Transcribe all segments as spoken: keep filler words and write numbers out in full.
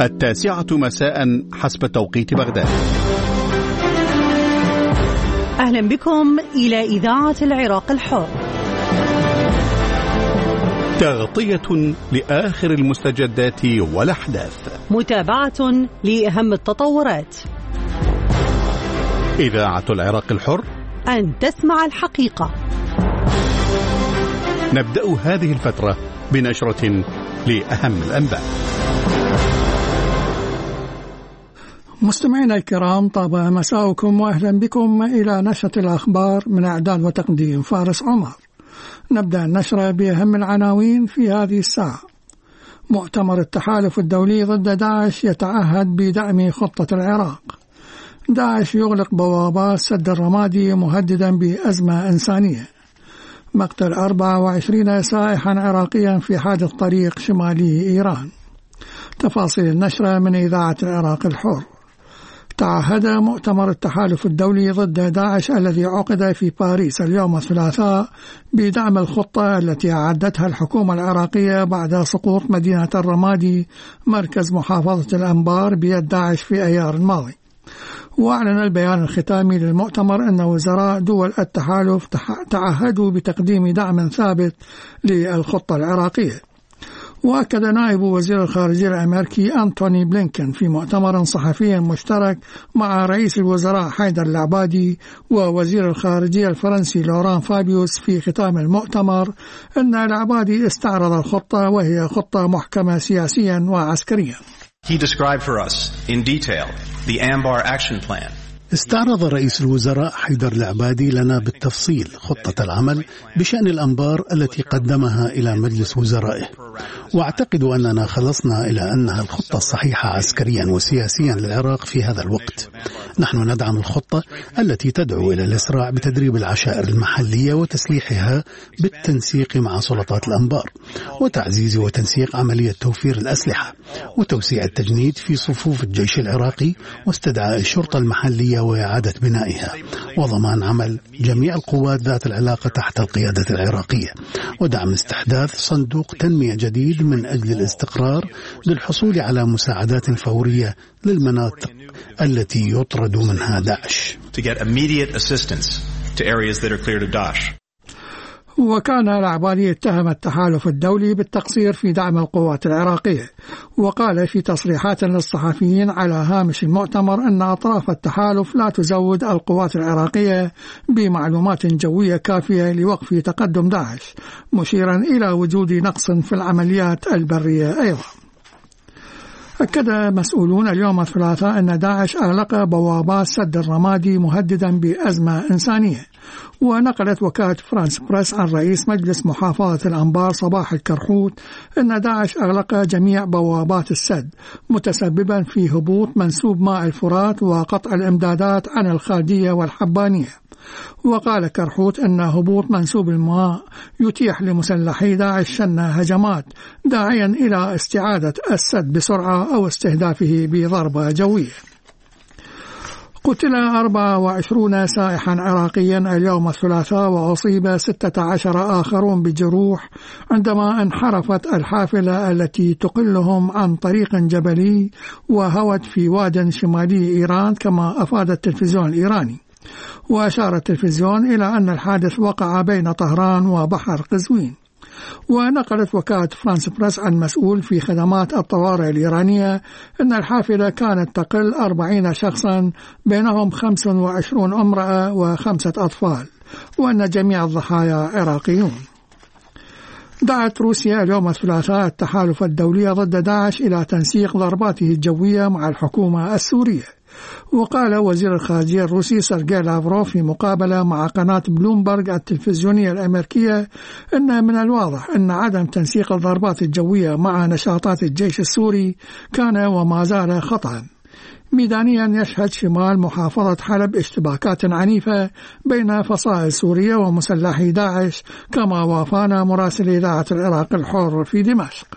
التاسعة مساء حسب توقيت بغداد. أهلا بكم إلى إذاعة العراق الحر، تغطية لآخر المستجدات والأحداث، متابعة لأهم التطورات. إذاعة العراق الحر، أن تسمع الحقيقة. نبدأ هذه الفترة بنشرة لأهم الأنباء. مستمعينا الكرام، طاب مساءكم وأهلا بكم إلى نشرة الأخبار من إعداد وتقديم فارس عمر. نبدأ النشرة بأهم العناوين في هذه الساعة. مؤتمر التحالف الدولي ضد داعش يتعهد بدعم خطة العراق. داعش يغلق بوابات سد الرمادي مهددا بأزمة إنسانية. مقتل أربعة وعشرين سائحا عراقيا في حادث طريق شمالي إيران. تفاصيل النشرة من إذاعة العراق الحر. تعهد مؤتمر التحالف الدولي ضد داعش الذي عقد في باريس اليوم الثلاثاء بدعم الخطة التي أعدتها الحكومة العراقية بعد سقوط مدينة الرمادي مركز محافظة الأنبار بيد داعش في أيار الماضي. وأعلن البيان الختامي للمؤتمر أن وزراء دول التحالف تعهدوا بتقديم دعم ثابت للخطة العراقية. وأكد نائب وزير الخارجية الأمريكي أنتوني بلينكن في مؤتمر صحفي مشترك مع رئيس الوزراء حيدر العبادي ووزير الخارجية الفرنسي لوران فابيوس في ختام المؤتمر أن العبادي استعرض الخطة وهي خطة محكمة سياسيا وعسكريا. He described for us in detail the AMBAR action plan. استعرض رئيس الوزراء حيدر العبادي لنا بالتفصيل خطة العمل بشأن الأنبار التي قدمها إلى مجلس وزرائه، وأعتقد أننا خلصنا إلى أنها الخطة الصحيحة عسكريا وسياسيا للعراق في هذا الوقت. نحن ندعم الخطة التي تدعو إلى الإسراع بتدريب العشائر المحلية وتسليحها بالتنسيق مع سلطات الأنبار، وتعزيز وتنسيق عملية توفير الأسلحة، وتوسيع التجنيد في صفوف الجيش العراقي، واستدعاء الشرطة المحلية وإعادة بنائها، وضمان عمل جميع القوات ذات العلاقة تحت القيادة العراقية، ودعم استحداث صندوق تنمية جديد من أجل الاستقرار للحصول على مساعدات فورية للمناطق التي يطرد منها داعش. وكان العبادي يتهم التحالف الدولي بالتقصير في دعم القوات العراقية، وقال في تصريحات للصحفيين على هامش المؤتمر أن أطراف التحالف لا تزود القوات العراقية بمعلومات جوية كافية لوقف تقدم داعش، مشيرا إلى وجود نقص في العمليات البرية أيضا. أكد مسؤولون اليوم الثلاثاء أن داعش أغلق بوابات سد الرمادي مهددا بأزمة إنسانية. ونقلت وكالة فرانس بريس عن رئيس مجلس محافظة الأنبار صباح الكرحوت أن داعش أغلق جميع بوابات السد، متسببا في هبوط منسوب ماء الفرات وقطع الإمدادات عن الخالدية والحبانية. وقال كرحوت أن هبوط منسوب الماء يتيح لمسلحي داعش شن هجمات، داعيا إلى استعادة السد بسرعة أو استهدافه بضربة جوية. قتل أربعة وعشرين سائحا عراقيا اليوم الثلاثاء، وأصيب ستة عشر آخرون بجروح عندما انحرفت الحافلة التي تقلهم عن طريق جبلي وهوت في واد شمالي إيران، كما أفاد التلفزيون الإيراني. وأشار التلفزيون إلى أن الحادث وقع بين طهران وبحر قزوين. ونقلت وكالة فرانس بريس عن مسؤول في خدمات الطوارئ الإيرانية أن الحافلة كانت تقل أربعين شخصا، بينهم خمس وعشرون امرأة وخمسة أطفال، وأن جميع الضحايا عراقيون. دعت روسيا اليوم الثلاثاء التحالف الدولي ضد داعش إلى تنسيق ضرباته الجوية مع الحكومة السورية. وقال وزير الخارجية الروسي سيرجي لافروف في مقابلة مع قناة بلومبرغ التلفزيونية الأمريكية أن من الواضح أن عدم تنسيق الضربات الجوية مع نشاطات الجيش السوري كان وما زال خطأ. ميدانيا يشهد شمال محافظة حلب اشتباكات عنيفة بين فصائل سورية ومسلحي داعش، كما وافانا مراسل إذاعة العراق الحر في دمشق.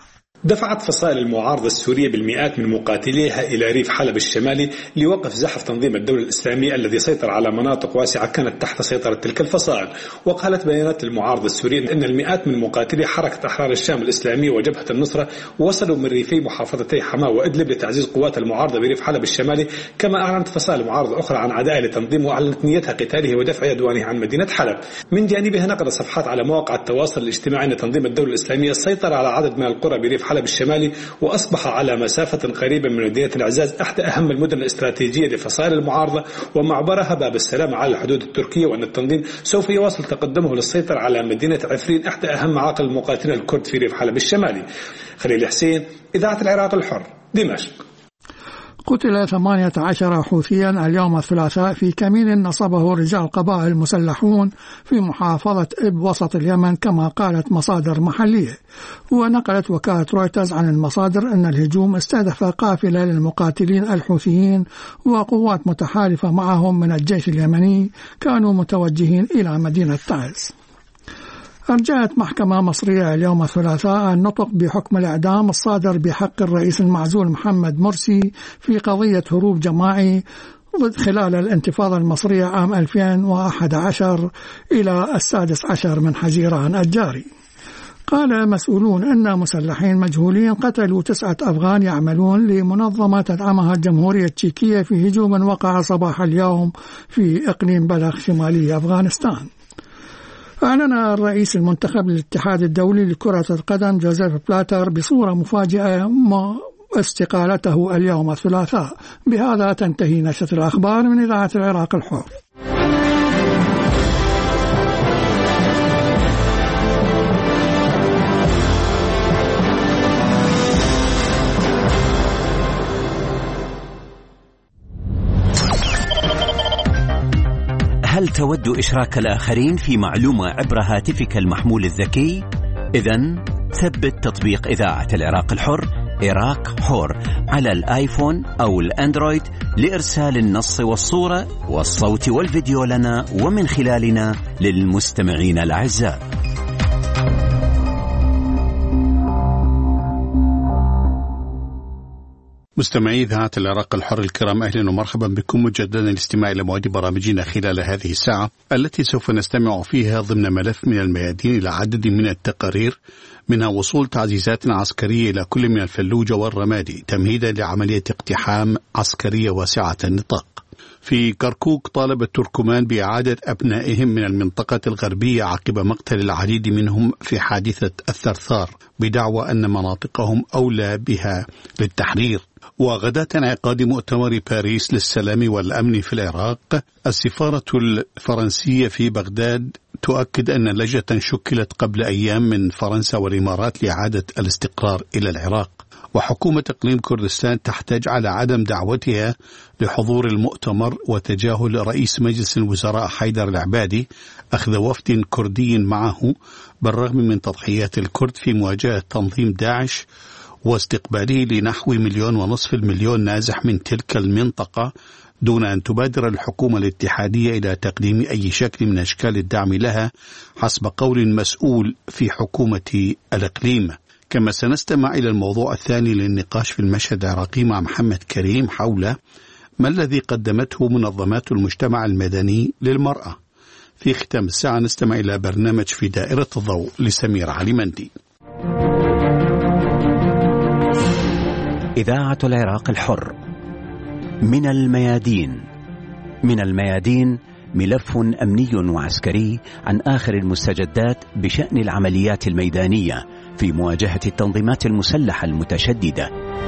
دفعت فصائل المعارضة السورية بالمئات من مقاتليها إلى ريف حلب الشمالي لوقف زحف تنظيم الدولة الإسلامية الذي سيطر على مناطق واسعة كانت تحت سيطرة تلك الفصائل. وقالت بيانات المعارضة السورية أن المئات من مقاتلي حركة أحرار الشام الإسلامية وجبهة النصرة وصلوا من ريفي محافظتي حماة وإدلب لتعزيز قوات المعارضة بريف حلب الشمالي. كما أعلنت فصائل معارضة أخرى عن عدائها لتنظيمه وأعلنت نيتها قتاله ودفع عدوانه عن مدينة حلب. من جانبها نقل صفحات على مواقع التواصل الاجتماعي أن تنظيم الدولة الإسلامية سيطر على عدد من القرى بريف حلب الشمالي وأصبح على مسافة قريبة من مدينة العزاز أحد أهم المدن الاستراتيجية لفصائل المعارضة ومعبرها باب السلام على الحدود التركية، وأن التنظيم سوف يواصل تقدمه للسيطرة على مدينة عفرين أحد أهم معاقل المقاتلين الكرد في ريف حلب الشمالي. خليل حسين، إذاعة العراق الحر، دمشق. قتل ثمانية عشر حوثيا اليوم الثلاثاء في كمين نصبه رجال قبائل مسلحون في محافظة إب وسط اليمن كما قالت مصادر محلية. ونقلت وكالة رويترز عن المصادر أن الهجوم استهدف قافلة للمقاتلين الحوثيين وقوات متحالفة معهم من الجيش اليمني كانوا متوجهين إلى مدينة تعز. أرجعت محكمة مصرية اليوم الثلاثاء النطق بحكم الإعدام الصادر بحق الرئيس المعزول محمد مرسي في قضية هروب جماعي ضد خلال الانتفاضة المصرية عام ألفين وأحد عشر إلى السادس عشر من حزيران الجاري. قال مسؤولون أن مسلحين مجهولين قتلوا تسعة أفغان يعملون لمنظمة تدعمها الجمهورية التشيكية في هجوم وقع صباح اليوم في إقليم بلخ شمالي أفغانستان. أعلن الرئيس المنتخب للاتحاد الدولي لكرة القدم جوزيف بلاتر بصورة مفاجئة استقالته اليوم الثلاثاء. بهذا تنتهي نشرة الأخبار من إذاعة العراق الحر. هل تود إشراك الآخرين في معلومة عبر هاتفك المحمول الذكي؟ إذن ثبت تطبيق إذاعة العراق الحر عراق حر على الآيفون أو الأندرويد لإرسال النص والصورة والصوت والفيديو لنا ومن خلالنا للمستمعين الأعزاء. مستمعي إذاعة العراق الحر الكرام، أهلا ومرحبا بكم مجددا للاستماع إلى مواد برامجنا خلال هذه الساعة التي سوف نستمع فيها ضمن ملف من الميادين إلى عدد من التقارير، منها وصول تعزيزات عسكرية إلى كل من الفلوجة والرمادي تمهيدا لعملية اقتحام عسكرية واسعة النطاق. في كركوك طالب التركمان بإعادة أبنائهم من المنطقة الغربية عقب مقتل العديد منهم في حادثة الثرثار بدعوى أن مناطقهم أولى بها للتحرير. وغداة انعقاد مؤتمر باريس للسلام والأمن في العراق، السفارة الفرنسية في بغداد تؤكد أن لجنة شكلت قبل أيام من فرنسا والإمارات لإعادة الاستقرار إلى العراق. وحكومة إقليم كردستان تحتج على عدم دعوتها لحضور المؤتمر وتجاهل رئيس مجلس الوزراء حيدر العبادي أخذ وفد كردي معه بالرغم من تضحيات الكرد في مواجهة تنظيم داعش واستقباله لنحو مليون ونصف المليون نازح من تلك المنطقة، دون أن تبادر الحكومة الاتحادية إلى تقديم أي شكل من أشكال الدعم لها حسب قول مسؤول في حكومة الإقليم. كما سنستمع إلى الموضوع الثاني للنقاش في المشهد العراقي مع محمد كريم حول ما الذي قدمته منظمات المجتمع المدني للمرأة. في ختام الساعة نستمع إلى برنامج في دائرة الضوء لسمير علي مندي. إذاعة العراق الحر من الميادين. من الميادين ملف أمني وعسكري عن آخر المستجدات بشأن العمليات الميدانية في مواجهة التنظيمات المسلحة المتشددة.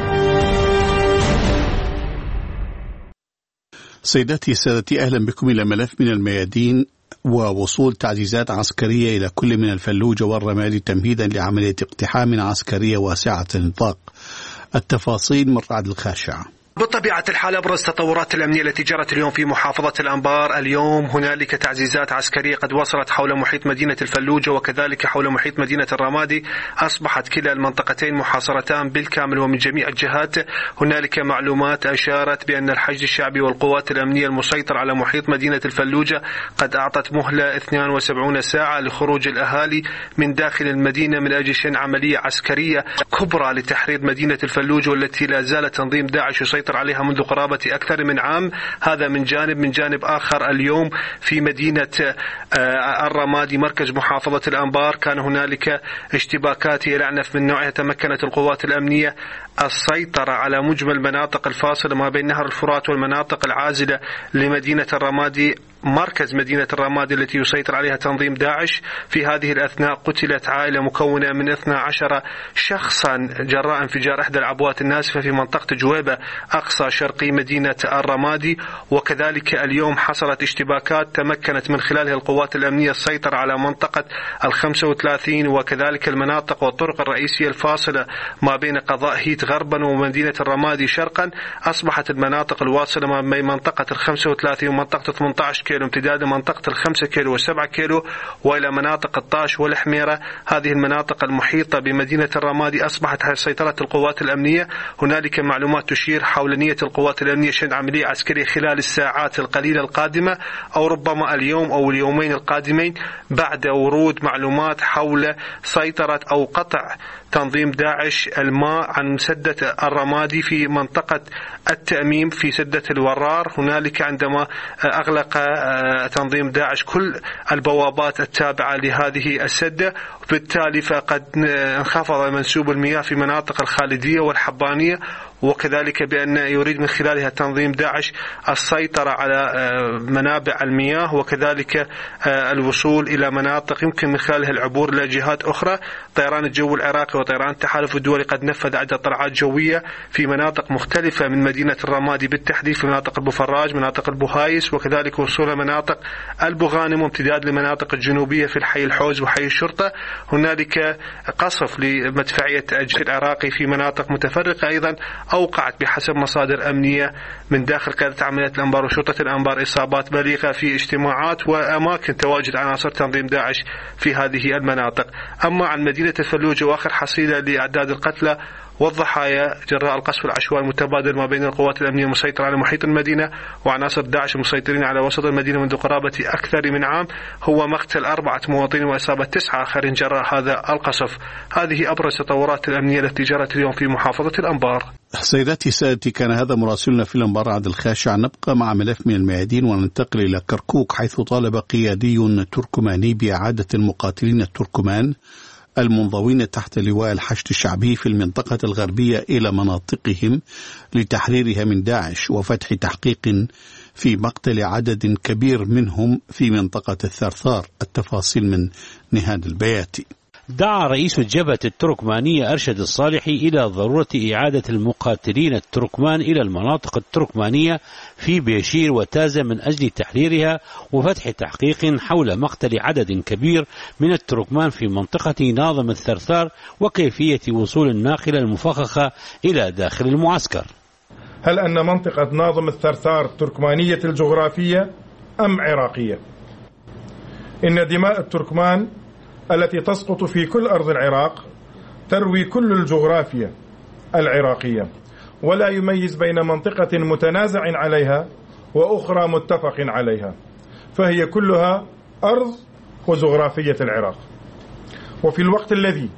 سيداتي سادتي، أهلا بكم إلى ملف من الميادين ووصول تعزيزات عسكرية إلى كل من الفلوجة والرمادي تمهيدا لعملية اقتحام عسكرية واسعة النطاق. التفاصيل من رعد الخاشع. بطبيعة الحال أبرز التطورات الأمنية التي جرت اليوم في محافظة الأنبار. اليوم هنالك تعزيزات عسكرية قد وصلت حول محيط مدينة الفلوجة وكذلك حول محيط مدينة الرمادي. أصبحت كلا المنطقتين محاصرتان بالكامل ومن جميع الجهات. هنالك معلومات أشارت بأن الحشد الشعبي والقوات الأمنية المسيطر على محيط مدينة الفلوجة قد أعطت مهلة اثنتين وسبعين ساعة لخروج الأهالي من داخل المدينة من أجل شن عملية عسكرية كبرى لتحرير مدينة الفلوجة والتي لا زال تنظيم داعش يسيطر عليها منذ قرابة أكثر من عام. هذا من جانب. من جانب آخر اليوم في مدينة الرمادي مركز محافظة الأنبار كان هنالك اشتباكات هي الأعنف من نوعها. تمكنت القوات الأمنية السيطرة على مجمل مناطق الفاصلة ما بين نهر الفرات والمناطق العازلة لمدينة الرمادي مركز مدينة الرمادي التي يسيطر عليها تنظيم داعش. في هذه الأثناء قتلت عائلة مكونة من اثني عشر شخصا جراء انفجار إحدى العبوات الناسفة في منطقة جويبة أقصى شرقي مدينة الرمادي. وكذلك اليوم حصلت اشتباكات تمكنت من خلالها القوات الأمنية السيطرة على منطقة الخمسة وثلاثين وكذلك المناطق والطرق الرئيسية الفاصلة ما بين قضاء هيت غربا ومدينة الرمادي شرقا. أصبحت المناطق الواصلة ما بين منطقة الخمسة وثلاثين ومنطقة ثمانية عشر كيلو امتداد منطقة الخمسة كيلو والسبعة كيلو وإلى مناطق الطاش والحميرة. هذه المناطق المحيطة بمدينة الرمادي أصبحت تحت سيطرة القوات الأمنية. هنالك معلومات تشير حول نية القوات الأمنية شن عملية عسكرية خلال الساعات القليلة القادمة أو ربما اليوم أو اليومين القادمين بعد ورود معلومات حول سيطرة أو قطع تنظيم داعش الماء عن سدة الرمادي في منطقة التأميم في سدة الورار. هنالك عندما أغلق تنظيم داعش كل البوابات التابعة لهذه السدة بالتالي فقد انخفض منسوب المياه في مناطق الخالدية والحبانية وكذلك بأن يريد من خلالها تنظيم داعش السيطرة على منابع المياه وكذلك الوصول إلى مناطق يمكن من خلالها العبور إلى جهات أخرى. طيران الجو العراقي وطيران التحالف الدولي قد نفذ عدة طلعات جوية في مناطق مختلفة من مدينة الرمادي بالتحديد في مناطق البوفراج مناطق البوهايس وكذلك وصول مناطق البوغانم وامتداد لمناطق الجنوبية في الحي الحوز وحي الشرطة. هنالك قصف لمدفعية الجيش العراقي في مناطق متفرقة أيضا أوقعت بحسب مصادر أمنية من داخل قيادة عمليات الأنبار وشرطة الأنبار إصابات بليغة في اجتماعات وأماكن تواجد عناصر تنظيم داعش في هذه المناطق. أما عن مدينة الفلوجة وآخر حصيلة لأعداد القتلى والضحايا جراء القصف العشوائي المتبادل ما بين القوات الأمنية المسيطرة على محيط المدينة وعناصر داعش المسيطرين على وسط المدينة منذ قرابة أكثر من عام هو مقتل أربعة مواطنين وإصابة تسعة آخرين جراء هذا القصف. هذه أبرز التطورات الأمنية التي جرت اليوم في محافظة الأنبار. سيداتي سادتي كان هذا مراسلنا في الأنبار عبد الخاشع. نبقى مع ملف من الميادين وننتقل إلى كركوك حيث طالب قيادي تركماني بإعادة المقاتلين التركمان المنضوين تحت لواء الحشد الشعبي في المنطقة الغربية إلى مناطقهم لتحريرها من داعش وفتح تحقيق في مقتل عدد كبير منهم في منطقة الثرثار. التفاصيل من نهاد البياتي. دعا رئيس الجبهة التركمانية أرشد الصالحي إلى ضرورة إعادة المقاتلين التركمان إلى المناطق التركمانية في بيشير وتازة من أجل تحريرها وفتح تحقيق حول مقتل عدد كبير من التركمان في منطقة ناظم الثرثار وكيفية وصول الناقلة المفخخة إلى داخل المعسكر. هل أن منطقة ناظم الثرثار تركمانية الجغرافية أم عراقية؟ إن دماء التركمان التي تسقط في كل أرض العراق تروي كل الجغرافيا العراقية ولا يميز بين منطقة متنازع عليها وأخرى متفق عليها فهي كلها أرض وجغرافية العراق. وفي الوقت الذي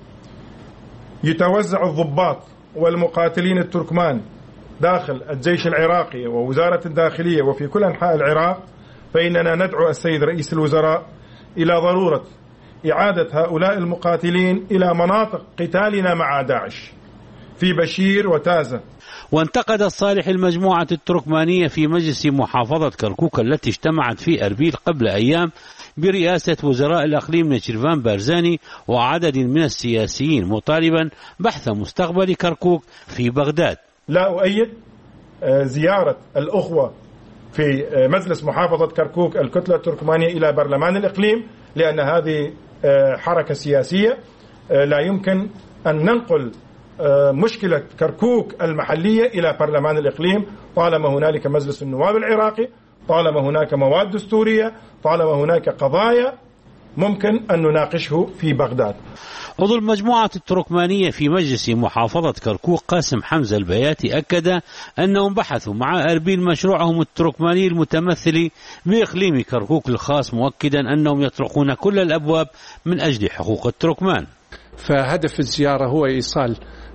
يتوزع الضباط والمقاتلين التركمان داخل الجيش العراقي ووزارة الداخلية وفي كل أنحاء العراق فإننا ندعو السيد رئيس الوزراء إلى ضرورة إعادة هؤلاء المقاتلين إلى مناطق قتالنا مع داعش في بشير وتازة. وانتقد الصالح المجموعة التركمانية في مجلس محافظة كركوك التي اجتمعت في أربيل قبل أيام برئاسة وزراء الأقليم نشيرفان بارزاني وعدد من السياسيين مطالبا بحث مستقبل كركوك في بغداد. لا أؤيد زيارة الأخوة في مجلس محافظة كركوك الكتلة التركمانية إلى برلمان الإقليم لأن هذه حركة سياسية لا يمكن أن ننقل مشكلة كركوك المحلية إلى برلمان الإقليم، طالما هنالك مجلس النواب العراقي، طالما هناك مواد دستورية، طالما هناك قضايا ممكن أن نناقشه في بغداد. عضو المجموعة التركمانية في مجلس محافظة كركوك قاسم حمزة البياتي أكد أنهم بحثوا مع أربيل مشروعهم التركماني المتمثل بإقليم كركوك الخاص، مؤكدا أنهم يطرقون كل الأبواب من أجل حقوق التركمان. فهدف الزيارة هو إيصال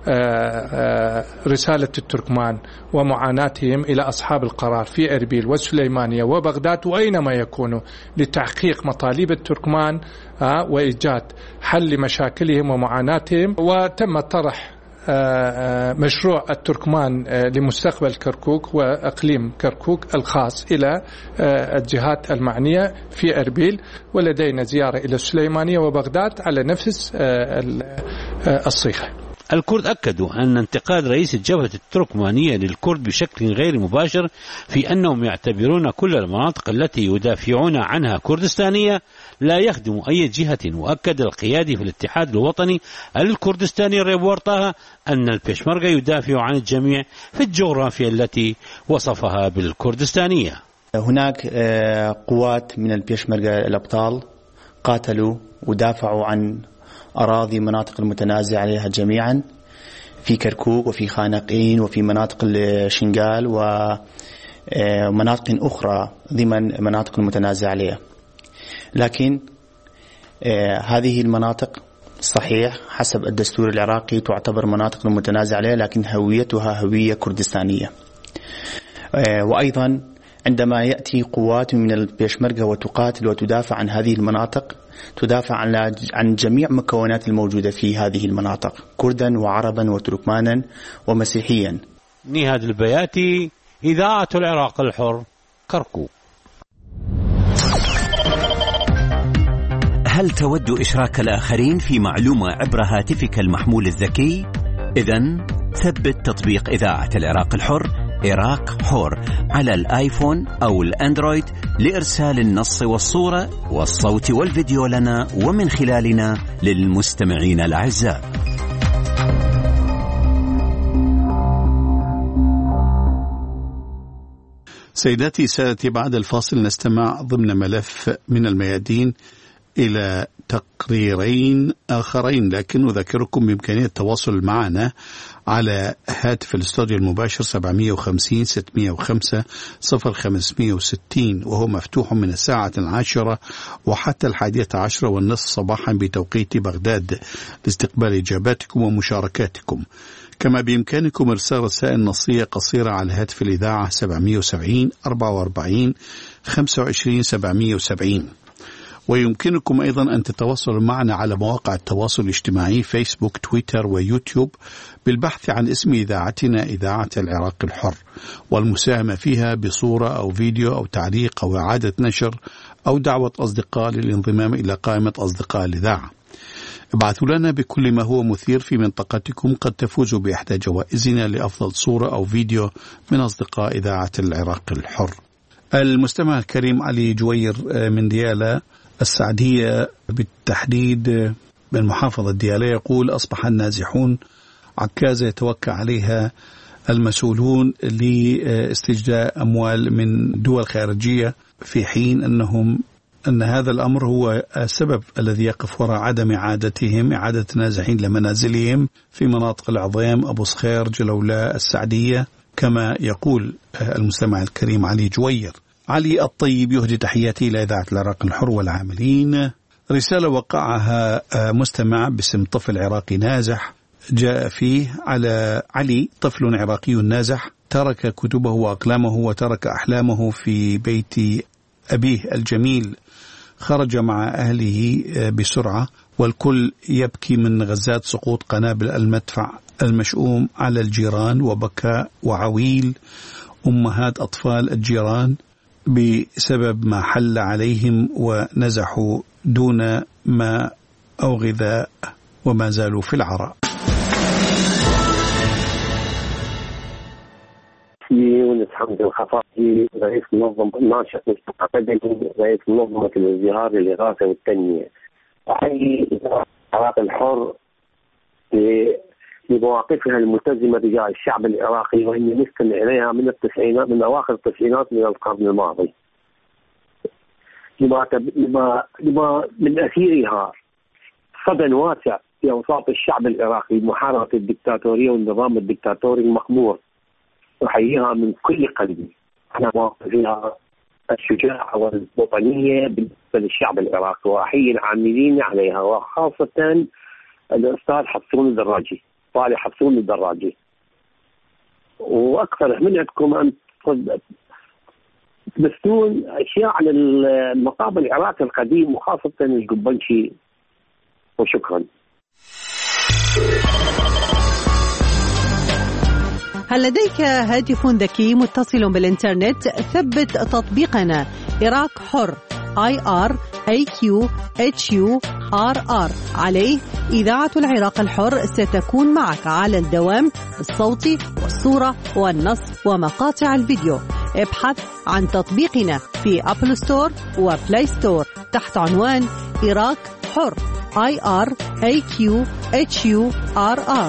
رسالة التركمان ومعاناتهم إلى أصحاب القرار في أربيل والسليمانية وبغداد وأينما يكونوا لتحقيق مطالب التركمان وإيجاد حل لمشاكلهم ومعاناتهم. وتم طرح مشروع التركمان لمستقبل كركوك وأقليم كركوك الخاص إلى الجهات المعنية في أربيل، ولدينا زيارة إلى السليمانية وبغداد على نفس الصيغة. الكرد أكدوا أن انتقاد رئيس الجبهة التركمانية للكرد بشكل غير مباشر في أنهم يعتبرون كل المناطق التي يدافعون عنها كردستانية لا يخدم أي جهة. وأكد القيادي في الاتحاد الوطني الكردستاني ريبور طه أن البيشمركة يدافع عن الجميع في الجغرافيا التي وصفها بالكردستانية. هناك قوات من البيشمركة الأبطال قاتلوا ودافعوا عن أراضي مناطق المتنازع عليها جميعا في كركوك وفي خانقين وفي مناطق الشنغال ومناطق أخرى ضمن مناطق المتنازع عليها. لكن هذه المناطق صحيح حسب الدستور العراقي تعتبر مناطق المتنازع عليها، لكن هويتها هوية كردستانية. وأيضا عندما يأتي قوات من البيشمركة وتقاتل وتدافع عن هذه المناطق تدافع عن عن جميع مكونات الموجودة في هذه المناطق، كردا وعربا وتركمانا ومسيحيا. نهاد البياتي، إذاعة العراق الحر، كركوك. هل تود إشراك الآخرين في معلومة عبر هاتفك المحمول الذكي؟ إذن ثبت تطبيق إذاعة العراق الحر إراك حور على الآيفون أو الأندرويد لإرسال النص والصورة والصوت والفيديو لنا ومن خلالنا للمستمعين الأعزاء. سيداتي سادتي، بعد الفاصل نستمع ضمن ملف من الميادين إلى تقريرين آخرين، لكن أذكركم بإمكانية التواصل معنا على هاتف الاستوديو المباشر سبعمائة وخمسين ستمائة وخمسة صفر خمسمائة وستين، وهو مفتوح من الساعة العاشرة وحتى الحادية عشرة والنصف صباحا بتوقيت بغداد لاستقبال إجاباتكم ومشاركاتكم. كما بإمكانكم إرسال رسائل نصية قصيرة على هاتف الإذاعة سبعمائة وسبعين أربعة وأربعين خمسة وعشرين سبعمائة وسبعين. ويمكنكم أيضا أن تتواصلوا معنا على مواقع التواصل الاجتماعي فيسبوك تويتر ويوتيوب بالبحث عن اسم إذاعتنا إذاعة العراق الحر، والمساهمة فيها بصورة أو فيديو أو تعليق أو إعادة نشر أو دعوة أصدقاء للانضمام إلى قائمة أصدقاء الإذاعة. ابعثوا لنا بكل ما هو مثير في منطقتكم، قد تفوزوا بإحدى جوائزنا لأفضل صورة أو فيديو من أصدقاء إذاعة العراق الحر. المستمع الكريم علي جوير من ديالى السعدية بالتحديد من محافظة ديالى يقول: أصبح النازحون عكازة يتوكل عليها المسؤولون لاستجداء أموال من دول خارجية، في حين أنهم أن هذا الأمر هو السبب الذي يقف وراء عدم إعادتهم إعادة النازحين لمنازلهم في مناطق العظيم أبو صخير جلولاء السعدية، كما يقول المستمع الكريم علي جوير. علي الطيب يهدي تحياتي إلى إذاعة العراق الحر والعاملين. رسالة وقعها مستمع باسم طفل عراقي نازح، جاء فيه على علي طفل عراقي نازح ترك كتبه وأقلامه وترك أحلامه في بيت أبيه الجميل، خرج مع أهله بسرعة والكل يبكي من غزات سقوط قنابل المدفع المشؤوم على الجيران وبكاء وعويل أمهات أطفال الجيران بسبب ما حل عليهم ونزحوا دون ماء أو غذاء وما زالوا في العراء. يونس حمد الخفاجي رئيس منظمة ناشط مجتمع مدني رئيس منظمة الازدهار للإغاثة والتنمية. أحيي العراق الحر لمواقفها الملتزمة تجاه الشعب العراقي، وإني نستمع إليها من التسعينات، من أواخر التسعينات من القرن الماضي، لما لما لما من أثيرها صدى واسع في أوساط الشعب العراقي محاربة الدكتاتورية والنظام الدكتاتوري المقبور. أحييها من كل قلبي على مواقفها الشجاعة والوطنية بالنسبة للشعب العراقي، وأحيي العاملين عليها، وخاصة الأستاذ حسون الدراجي، طالع حسون الدراجي. وأقترح من عندكم أن تبثون أشياء عن المقام العراقي القديم وخاصة القبنشي، وشكرا. هل لديك هاتف ذكي متصل بالإنترنت؟ ثبت تطبيقنا عراق حر آي آر إيه كيو إتش يو آر آر. عليه إذاعة العراق الحر ستكون معك على الدوام بالصوت والصورة والنص ومقاطع الفيديو. ابحث عن تطبيقنا في أبل ستور وبلاي ستور تحت عنوان عراق حر آي آر إيه كيو إتش يو آر آر.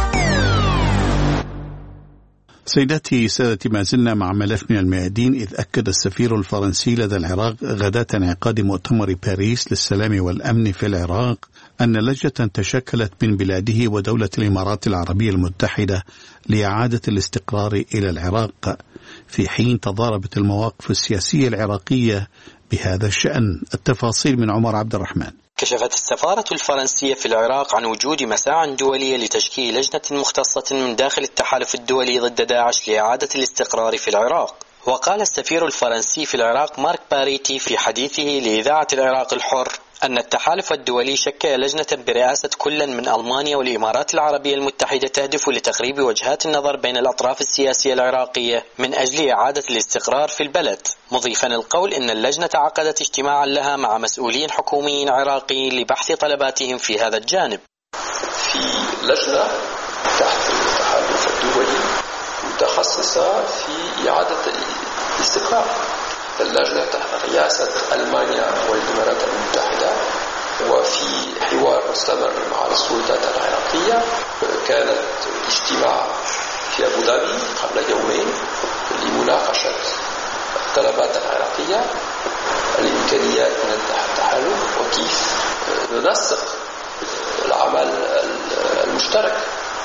سيداتي سادتي، ما زلنا مع ملف من الميادين، إذ أكد السفير الفرنسي لدى العراق غداة انعقاد مؤتمر باريس للسلام والأمن في العراق أن لجنة تشكلت من بلاده ودولة الإمارات العربية المتحدة لإعادة الاستقرار إلى العراق، في حين تضاربت المواقف السياسية العراقية بهذا الشأن. التفاصيل من عمر عبد الرحمن. كشفت السفارة الفرنسية في العراق عن وجود مساعٍ دولية لتشكيل لجنة مختصة من داخل التحالف الدولي ضد داعش لإعادة الاستقرار في العراق. وقال السفير الفرنسي في العراق مارك باريتي في حديثه لإذاعة العراق الحر أن التحالف الدولي شكل لجنة برئاسة كل من ألمانيا والإمارات العربية المتحدة تهدف لتقريب وجهات النظر بين الأطراف السياسية العراقية من أجل إعادة الاستقرار في البلد، مضيفا القول أن اللجنة عقدت اجتماعا لها مع مسؤولين حكوميين عراقيين لبحث طلباتهم في هذا الجانب. في لجنة تحت التحالف الدولي متخصصة في إعادة الاستقرار. اللجنة تحت رئاسة ألمانيا والإمارات المتحدة، وفي حوار مستمر مع السلطات العراقية. كانت اجتماع في أبو ظبي قبل يومين لمناقشة الطلبات العراقية، الإمكانيات من التحالف، وكيف ننسق العمل المشترك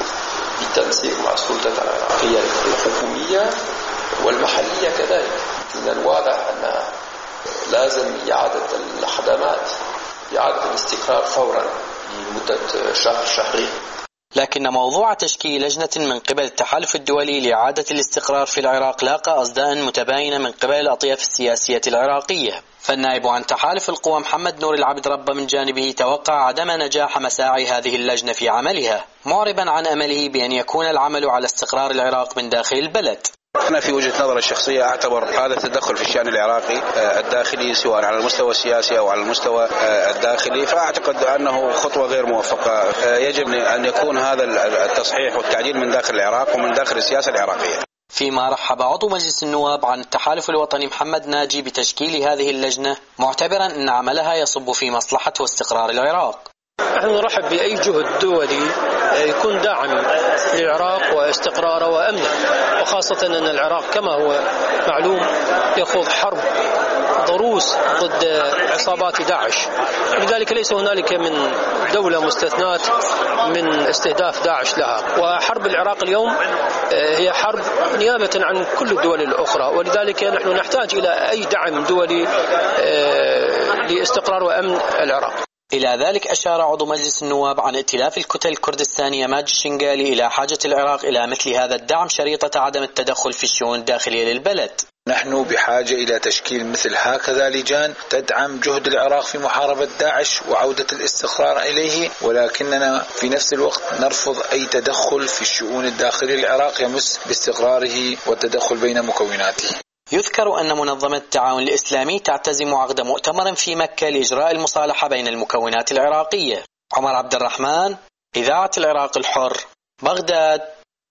بالتنسيق مع السلطات العراقية الحكومية والمحلية كذلك. من الواضح أن لازم إعادة الخدمات، إعادة الاستقرار فورا لمدة شهر شهرين. لكن موضوع تشكيل لجنة من قبل التحالف الدولي لإعادة الاستقرار في العراق لاقى أصداء متباينة من قبل الأطياف السياسية العراقية. فالنائب عن تحالف القوى محمد نور العبد ربه من جانبه توقع عدم نجاح مساعي هذه اللجنة في عملها، معربا عن أمله بأن يكون العمل على استقرار العراق من داخل البلد. أنا في وجهة نظري الشخصية أعتبر هذا التدخل في الشأن العراقي الداخلي سواء على المستوى السياسي أو على المستوى الداخلي، فأعتقد أنه خطوة غير موفقة. يجب أن يكون هذا التصحيح والتعديل من داخل العراق ومن داخل السياسة العراقية. فيما رحب عضو مجلس النواب عن التحالف الوطني محمد ناجي بتشكيل هذه اللجنة، معتبرا أن عملها يصب في مصلحة واستقرار العراق. نحن نرحب بأي جهد دولي يكون داعم للعراق واستقراره وأمنه، وخاصة أن العراق كما هو معلوم يخوض حرب ضروس ضد عصابات داعش، لذلك ليس هنالك من دولة مستثنات من استهداف داعش لها. وحرب العراق اليوم هي حرب نيابة عن كل الدول الأخرى، ولذلك نحن نحتاج إلى أي دعم دولي لاستقرار وأمن العراق. إلى ذلك أشار عضو مجلس النواب عن ائتلاف الكتل الكردستانية ماجد الشنغالي إلى حاجة العراق إلى مثل هذا الدعم شريطة عدم التدخل في الشؤون الداخلية للبلد. نحن بحاجة إلى تشكيل مثل هكذا لجان تدعم جهد العراق في محاربة داعش وعودة الاستقرار إليه، ولكننا في نفس الوقت نرفض أي تدخل في الشؤون الداخلية للعراق يمس باستقراره والتدخل بين مكوناته. يذكر أن منظمة التعاون الإسلامي تعتزم عقد مؤتمر في مكة لإجراء المصالحة بين المكونات العراقية. عمر عبد الرحمن، إذاعة العراق الحر، بغداد.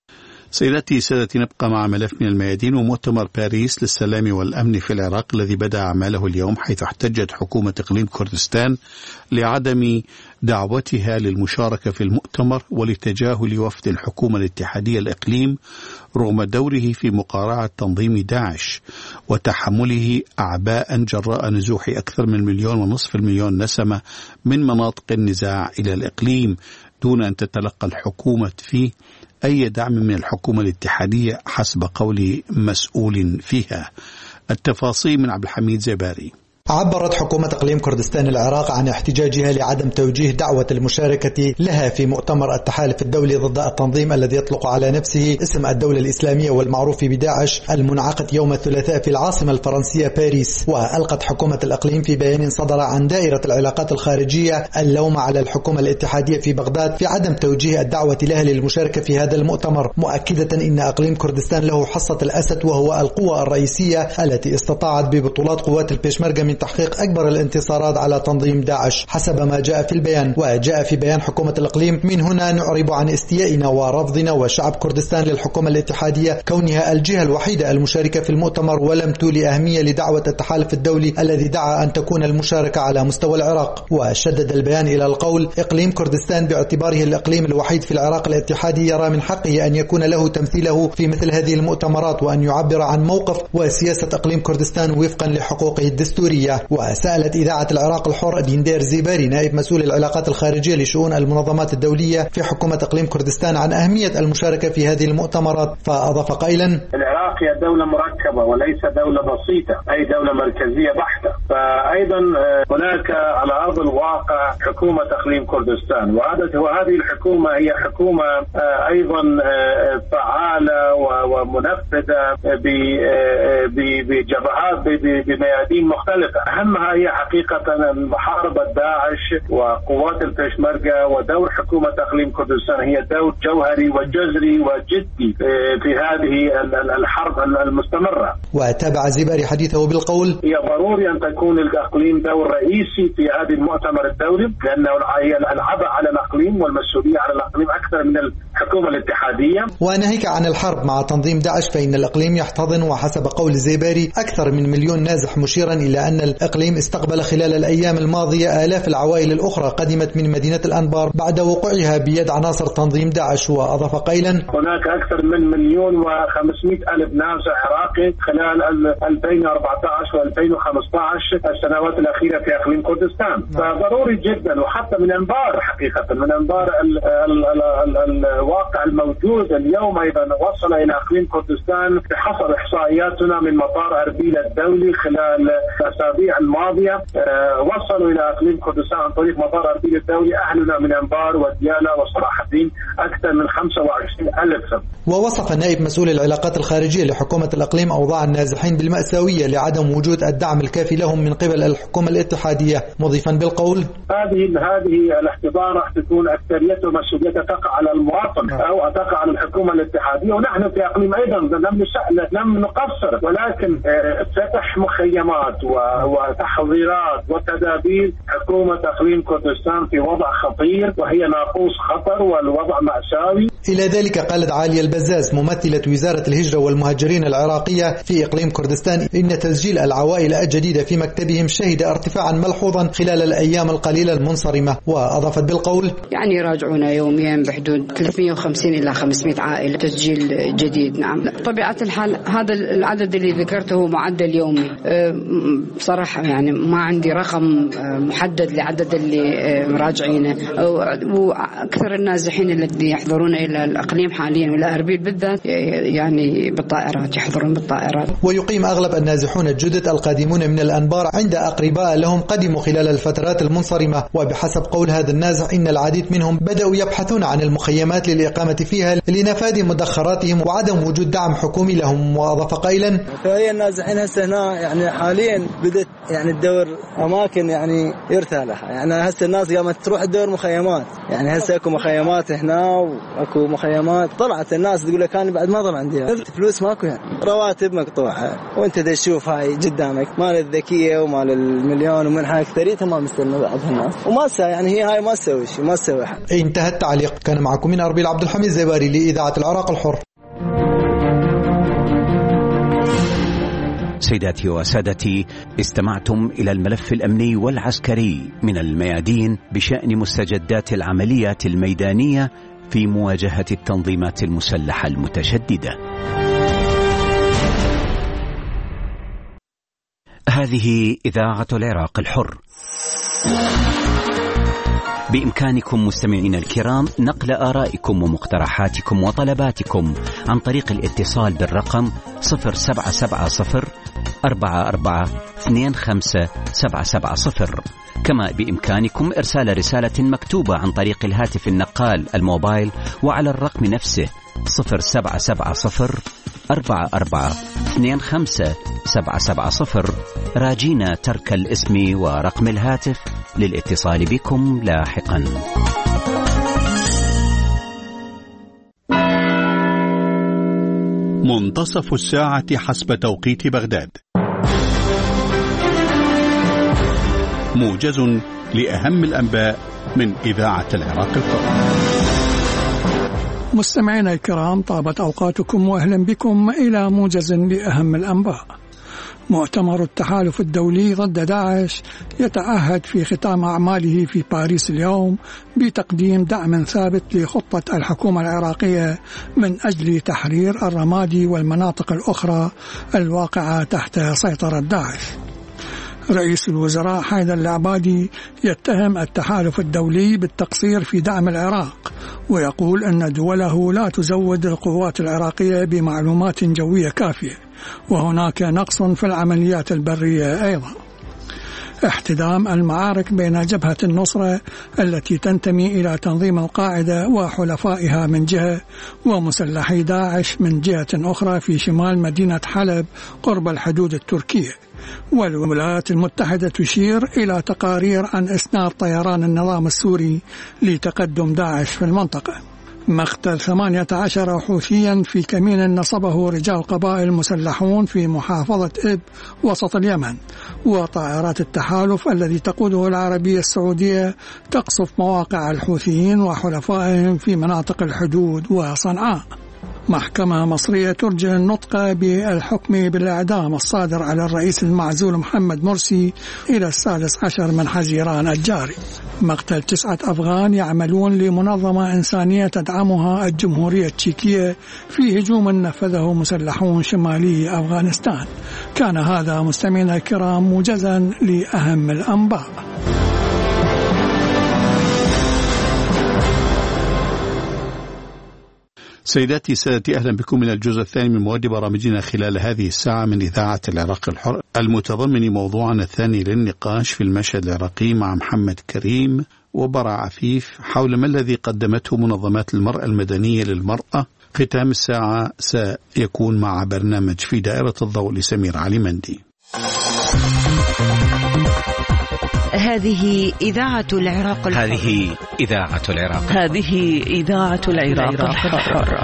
سيداتي سادتي، نبقى مع ملف من الميادين ومؤتمر باريس للسلام والأمن في العراق الذي بدأ أعماله اليوم، حيث احتجت حكومة إقليم كردستان لعدم دعوتها للمشاركة في المؤتمر ولتجاهل وفد الحكومة الاتحادية الإقليم رغم دوره في مقارعة تنظيم داعش وتحمله أعباء جراء نزوح أكثر من مليون ونصف المليون نسمة من مناطق النزاع إلى الإقليم دون أن تتلقى الحكومة فيه أي دعم من الحكومة الاتحادية حسب قول مسؤول فيها. التفاصيل من عبد الحميد زباري. عبرت حكومة إقليم كردستان العراق عن احتجاجها لعدم توجيه دعوة المشاركة لها في مؤتمر التحالف الدولي ضد التنظيم الذي يطلق على نفسه اسم الدولة الإسلامية والمعروف بداعش المنعقد يوم الثلاثاء في العاصمة الفرنسية باريس. وألقت حكومة الإقليم في بيان صدر عن دائرة العلاقات الخارجية اللوم على الحكومة الاتحادية في بغداد في عدم توجيه الدعوة لها للمشاركة في هذا المؤتمر، مؤكدة إن إقليم كردستان له حصة الأسد وهو القوة الرئيسية التي استطاعت ببطولات قوات البيشمركة من تحقيق أكبر الانتصارات على تنظيم داعش حسب ما جاء في البيان. وجاء في بيان حكومة الإقليم: من هنا نعرب عن استيائنا ورفضنا وشعب كردستان للحكومة الاتحادية كونها الجهة الوحيدة المشاركة في المؤتمر ولم تولي أهمية لدعوة التحالف الدولي الذي دعا أن تكون المشاركة على مستوى العراق. وشدد البيان إلى القول: إقليم كردستان باعتباره الإقليم الوحيد في العراق الاتحادي يرى من حقه أن يكون له تمثيله في مثل هذه المؤتمرات وأن يعبر عن موقف وسياسة إقليم كردستان وفقا لحقوقه الدستورية. وسألت إذاعة العراق الحر ديندير زيباري نائب مسؤول العلاقات الخارجية لشؤون المنظمات الدولية في حكومة إقليم كردستان عن أهمية المشاركة في هذه المؤتمرات، فأضاف قائلا: العراق هي دولة مركبة وليس دولة بسيطة، أي دولة مركزية بحتة. فأيضا هناك على أرض الواقع حكومة إقليم كردستان، وهذه الحكومة هي حكومة أيضا فعالة ومنفذة بجبهات بميادين مختلفة. أهمها هي حقيقة محاربة داعش وقوات البيشمركة، ودور حكومة إقليم كردستان هي دور جوهري وجذري وجدي في هذه الحرب المستمرة. وتابع زيباري حديثه بالقول: هي ضروري أن تكون الإقليم دور رئيسي في هذا المؤتمر الدولي، لأنه العبء على الإقليم والمسؤولية على الإقليم أكثر من الحكومة الاتحادية. وناهيك عن الحرب مع تنظيم داعش، فإن الإقليم يحتضن وحسب قول زيباري أكثر من مليون نازح، مشيرا إلى أن الإقليم استقبل خلال الأيام الماضية آلاف العوائل الأخرى قدمت من مدينة الأنبار بعد وقوعها بيد عناصر تنظيم داعش. وأضاف قائلا: هناك أكثر من مليون وخمسمائة ألف نازح عراقي خلال ألفين وأربعة عشر وألفين وخمسة عشر السنوات الأخيرة في إقليم كردستان. فضروري جدا، وحتى من أنبار حقيقة من أنبار ال ال ال ال الواقع الموجود اليوم أيضا وصل إلى إقليم كردستان بحسب إحصائياتنا من مطار أربيل الدولي خلال الأسابيع الماضية. أه وصلوا إلى إقليم كردستان عن طريق مطار أربيل الدولي أهلنا من أنبار وديالى وصلاح الدين أكثر من خمسة وعشرين ألف. ووصف النائب مسؤول العلاقات الخارجية لحكومة الإقليم أوضاع النازحين بالمأساوية لعدم وجود الدعم الكافي لهم من قبل الحكومة الاتحادية، مضيفا بالقول: هذه هذه الاحتضان راح تكون أكثريته مسؤوليتها تقع على المواطن أو تقع على الحكومة الاتحادية. ونحن في إقليم أيضا لم لم نقصر، ولكن فتح مخيمات وتحضيرات وتدابير. حكومة إقليم كردستان في وضع خطير وهي ناقوس خطر والوضع مأساوي. إلى ذلك قالت عالية البزاز ممثلة وزارة الهجرة والمهاجرين العراقية في إقليم كردستان إن تسجيل العوائل الجديدة في مكتبهم شهد ارتفاعا ملحوظا خلال الأيام القليلة المنصرمة. وأضافت بالقول: يعني يراجعون يوميا بحدود ثلاثمائة وخمسين إلى خمسمائة عائلة تسجيل جديد. نعم، طبيعة الحال هذا العدد اللي ذكرته معدل يومي. بصراحة يعني ما عندي رقم محدد لعدد اللي مراجعينه، وأكثر النازحين الذي يحضرون إلى الإقليم حاليا ولا أربيل بالذات يعني بالطائرات، يحضرون بالطائرات. ويقيم أغلب النازحون الجدد القادمون من الأنبار عند أقرباء لهم قدموا خلال الفترات المنصرمة. وبحسب قول هذا النازح إن العديد منهم بدأوا يبحثون عن المخيمات للإقامة فيها لنفاذ مدخراتهم وعدم وجود دعم حكومي لهم. وأضاف قائلا: فهي النازحين هسه هنا يعني حاليا بدأت يعني تدور أماكن يعني يرثى لها. يعني هسه الناس قامت تروح تدور مخيمات، يعني هسه اكو مخيمات هنا واكو مخيمات. طلعت الناس تقول لك أنا بعد ما ضل عندي فلوس ماكو، يعني رواتب مقطوعة، وانت تشوف هاي قدامك مال الذكية ومال المليون ومن حاجة ثريتها ما مستنى بعض الناس وما سا يعني هي هاي ما تسوي شيء، ما تسوي حاجة. انتهى التعليق. كان معكم من أربيل عبد الحميد زباري لإذاعة العراق الحر. سيداتي وسادتي، استمعتم إلى الملف الأمني والعسكري من الميادين بشأن مستجدات العمليات الميدانية في مواجهة التنظيمات المسلحة المتشددة. هذه إذاعة العراق الحر. بإمكانكم مستمعين الكرام نقل آرائكم ومقترحاتكم وطلباتكم عن طريق الاتصال بالرقم صفر سبعة سبعة صفر أربعة أربعة اثنين خمسة سبعة سبعة صفر. كما بإمكانكم إرسال رسالة مكتوبة عن طريق الهاتف النقال الموبايل وعلى الرقم نفسه صفر سبعة سبعة صفر أربعة أربعة اثنين خمسة سبعة سبعة صفر، راجينا ترك الاسم ورقم الهاتف للاتصال بكم لاحقا. منتصف الساعة حسب توقيت بغداد. موجز لأهم الأنباء من إذاعة العراق الحر. مستمعينا الكرام، طابت أوقاتكم وأهلا بكم إلى موجز لأهم الأنباء. مؤتمر التحالف الدولي ضد داعش يتعهد في ختام أعماله في باريس اليوم بتقديم دعم ثابت لخطة الحكومة العراقية من أجل تحرير الرمادي والمناطق الأخرى الواقعة تحت سيطرة داعش. رئيس الوزراء حيدر العبادي يتهم التحالف الدولي بالتقصير في دعم العراق، ويقول أن دوله لا تزود القوات العراقية بمعلومات جوية كافية، وهناك نقص في العمليات البرية أيضا. احتدام المعارك بين جبهة النصرة التي تنتمي إلى تنظيم القاعدة وحلفائها من جهة، ومسلحي داعش من جهة أخرى في شمال مدينة حلب قرب الحدود التركية. والولايات المتحدة تشير إلى تقارير عن إسناد طيران النظام السوري لتقدم داعش في المنطقة. مقتل ثمانية عشر حوثيا في كمين نصبه رجال قبائل مسلحون في محافظة إب وسط اليمن. وطائرات التحالف الذي تقوده العربية السعودية تقصف مواقع الحوثيين وحلفائهم في مناطق الحدود وصنعاء. محكمة مصرية ترجع النطق بالحكم بالإعدام الصادر على الرئيس المعزول محمد مرسي إلى السادس عشر من حزيران الجاري. مقتل تسعة أفغان يعملون لمنظمة إنسانية تدعمها الجمهورية التشيكية في هجوم نفذه مسلحون شمالي أفغانستان. كان هذا مستمعينا الكرام موجزا لأهم الأنباء. سيداتي سادتي، أهلا بكم من الجزء الثاني من مواد برامجنا خلال هذه الساعة من إذاعة العراق الحر، المتضمن موضوعنا الثاني للنقاش في المشهد العراقي مع محمد كريم وبراء عفيف حول ما الذي قدمته منظمات المرأة المدنية للمرأة. ختام الساعة سيكون مع برنامج في دائرة الضوء لسمير علي مندي. هذه إذاعة العراق الحر. هذه إذاعة العراق هذه إذاعة العراق الحر.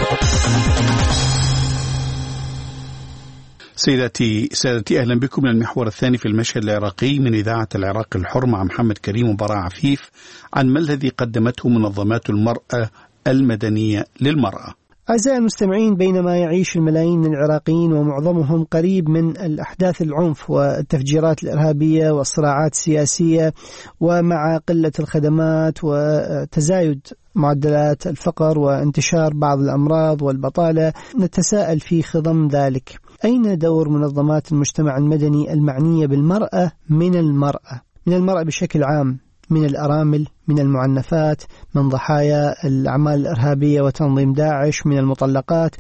سيداتي سادتي، أهلا بكم من المحور الثاني في المشهد العراقي من إذاعة العراق الحر مع محمد كريم وبراء عفيف عن ما الذي قدمته منظمات المرأة المدنية للمرأة. أعزائي المستمعين، بينما يعيش الملايين من العراقيين ومعظمهم قريب من الأحداث العنف والتفجيرات الإرهابية والصراعات السياسية، ومع قلة الخدمات وتزايد معدلات الفقر وانتشار بعض الأمراض والبطالة، نتساءل في خضم ذلك: أين دور منظمات المجتمع المدني المعنية بالمرأة من المرأة؟ من المرأة بشكل عام، من الأرامل، من المعنفات، من ضحايا الأعمال الإرهابية وتنظيم داعش، من المطلقات.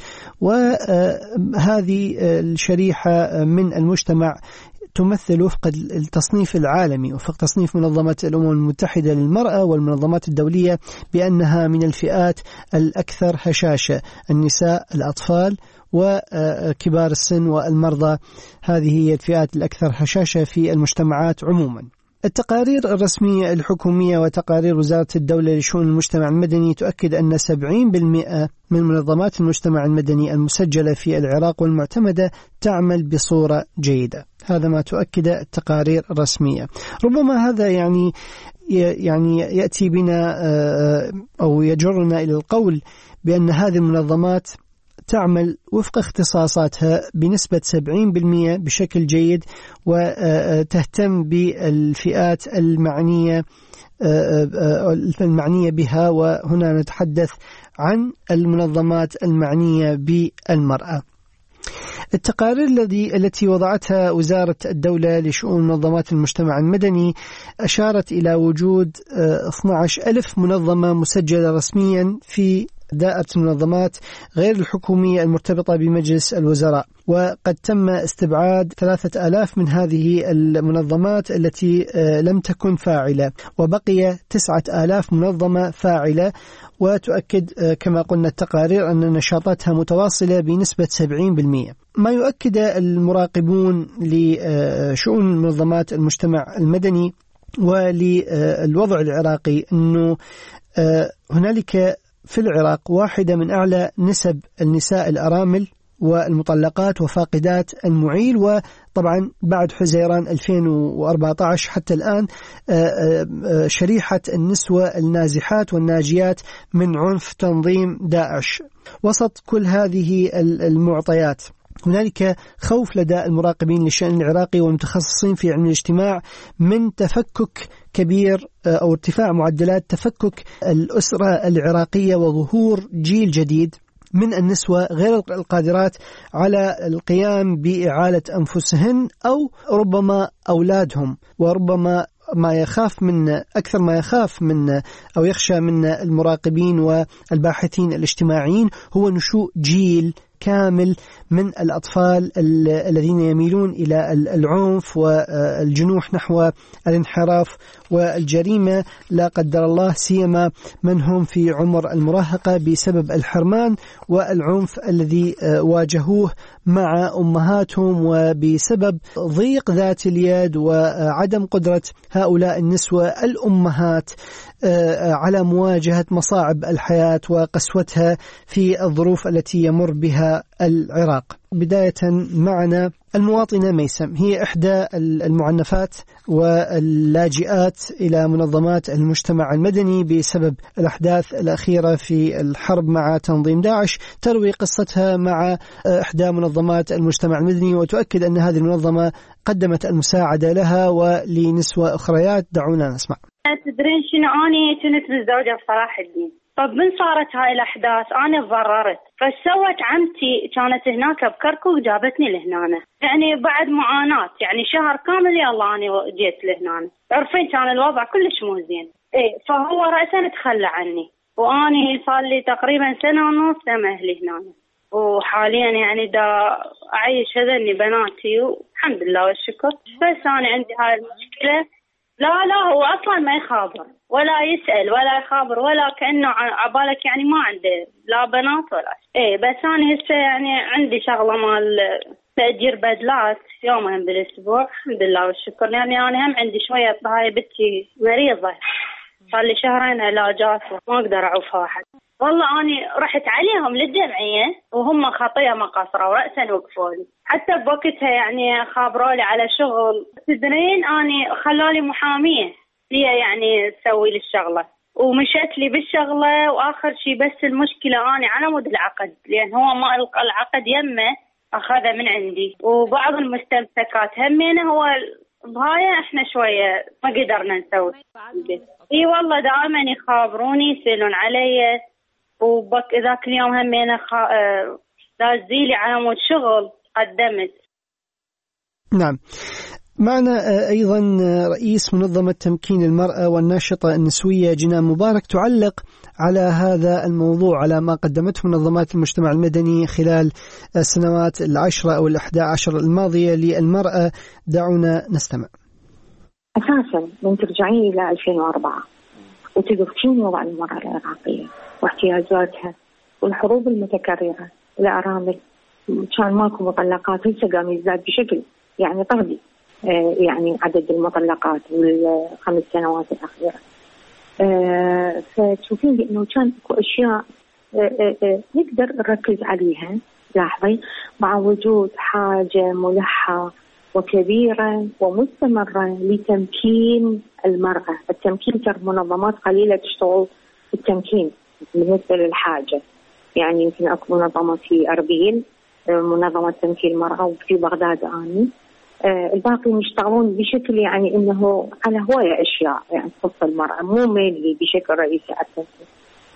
وهذه الشريحة من المجتمع تمثل وفق التصنيف العالمي، وفق تصنيف منظمة الأمم المتحدة للمرأة والمنظمات الدولية، بأنها من الفئات الأكثر هشاشة: النساء، الأطفال، وكبار السن والمرضى. هذه هي الفئات الأكثر هشاشة في المجتمعات عموما. التقارير الرسمية الحكومية وتقارير وزارة الدولة لشؤون المجتمع المدني تؤكد أن سبعين بالمئة من منظمات المجتمع المدني المسجلة في العراق والمعتمدة تعمل بصورة جيدة. هذا ما تؤكد التقارير الرسمية. ربما هذا يعني يعني يأتي بنا أو يجرنا إلى القول بأن هذه المنظمات تعمل وفق اختصاصاتها بنسبة سبعين بالمئة بشكل جيد، وتهتم بالفئات المعنية المعنية بها، وهنا نتحدث عن المنظمات المعنية بالمرأة. التقارير الذي التي وضعتها وزارة الدولة لشؤون منظمات المجتمع المدني أشارت إلى وجود اثني عشر ألف منظمة مسجلة رسميا في دائرة المنظمات غير الحكومية المرتبطة بمجلس الوزراء، وقد تم استبعاد ثلاثة آلاف من هذه المنظمات التي لم تكن فاعلة، وبقي تسعة آلاف منظمة فاعلة، وتؤكد كما قلنا التقارير أن نشاطاتها متواصلة بنسبة سبعين بالمئة. ما يؤكد المراقبون لشؤون منظمات المجتمع المدني وللوضع العراقي أنه هنالك في العراق واحدة من أعلى نسب النساء الأرامل والمطلقات وفاقدات المعيل، وطبعا بعد حزيران ألفين وأربعة عشر حتى الآن شريحة النسوة النازحات والناجيات من عنف تنظيم داعش. وسط كل هذه المعطيات هنالك خوف لدى المراقبين للشأن العراقي والمتخصصين في علم الاجتماع من تفكك كبير أو ارتفاع معدلات تفكك الأسرة العراقية وظهور جيل جديد من النسوة غير القادرات على القيام بإعالة أنفسهن أو ربما أولادهم، وربما ما يخاف من أكثر ما يخاف من أو يخشى من المراقبين والباحثين الاجتماعيين هو نشوء جيل كامل من الأطفال الذين يميلون إلى العنف والجنوح نحو الانحراف والجريمة لا قدر الله، سيما من هم في عمر المراهقة بسبب الحرمان والعنف الذي واجهوه مع أمهاتهم، وبسبب ضيق ذات اليد وعدم قدرة هؤلاء النسوة الأمهات على مواجهة مصاعب الحياة وقسوتها في الظروف التي يمر بها العراق. بداية معنا المواطنة ميسم، هي إحدى المعنفات واللاجئات إلى منظمات المجتمع المدني بسبب الأحداث الأخيرة في الحرب مع تنظيم داعش. تروي قصتها مع إحدى منظمات المجتمع المدني وتؤكد أن هذه المنظمة قدمت المساعدة لها ولنسوة أخريات. دعونا نسمع. تدرين شنو، أنا كنت متزوجة بصلاح الدين. طب من صارت هاي الأحداث أنا تضررت، فسوت عمتي كانت هناك بكركوك جابتني لهنا، يعني بعد معاناة يعني شهر كامل يلا أنا جيت لهنا. عرفين كان الوضع كلش مو زين، إيه فهو رأسا تخلى عني، وأنا صار لي تقريبا سنة ونص لما أهلي هنا، وحاليا يعني دا أعيش هذني بناتي والحمد لله والشكر. بس أنا عندي هاي المشكلة. لا لا هو أصلا ما يخابر ولا يسأل ولا يخابر ولا كأنه عبالك يعني ما عنده لا بنات ولا إيه. بس أنا هسه يعني عندي شغلة مال تأجير بدلات يومين بالأسبوع الحمد لله والشكر، يعني أنا هم عندي شوية هاي بنتي مريضة صار لي شهرين علاجات وما أقدر أعوف واحد. والله أنا رحت عليهم للجمعية وهم خطية ما قصروا ورأسا وقفولي، حتى بوقتها يعني خابرولي على شغل تدرين أنا خلولي محامية هي يعني تسوي لي الشغلة ومشت لي بالشغلة. وآخر شيء بس المشكلة أنا على مود العقد، لأن هو ما العقد يمه أخذه من عندي، وبعض المستمسكات همينه هو بهاي احنا شوية ما قدرنا نسوي. اي والله دائما يخابروني يسألون علي، وبك ذاك اليوم همينه خا... دازيلي على مود شغل قدمت. نعم. معنا أيضا رئيس منظمة تمكين المرأة والناشطة النسوية جنان مبارك تعلق على هذا الموضوع، على ما قدمته منظمات المجتمع المدني خلال السنوات العشرة أو الأحد عشر الماضية للمرأة. دعونا نستمع. أساسا من ترجعين إلى ألفين وأربعة وتدرسين وضع المرأة العراقية واحتياجاتها والحروب المتكررة الأرامل، كان ماكو مطلقات، هسه قام يزداد بشكل يعني طردي يعني عدد المطلقات والخمس سنوات الأخيرة. فتشوفين بأنه كان اكو أشياء نقدر نركز عليها. لاحظي مع وجود حاجة ملحة وكبيرة ومستمرة لتمكين المرأة. التمكين ترى منظمات قليلة تشتغل في التمكين بالنسبة للحاجة، يعني يمكن أكو منظمة في أربيل، منظمة تمكين المرأة، وفي بغداد آني. الباقي يشتغلون بشكل يعني إنه على هواية أشياء يعني تخص المرأة، مو مينلي بشكل رئيسي على التنفيذ.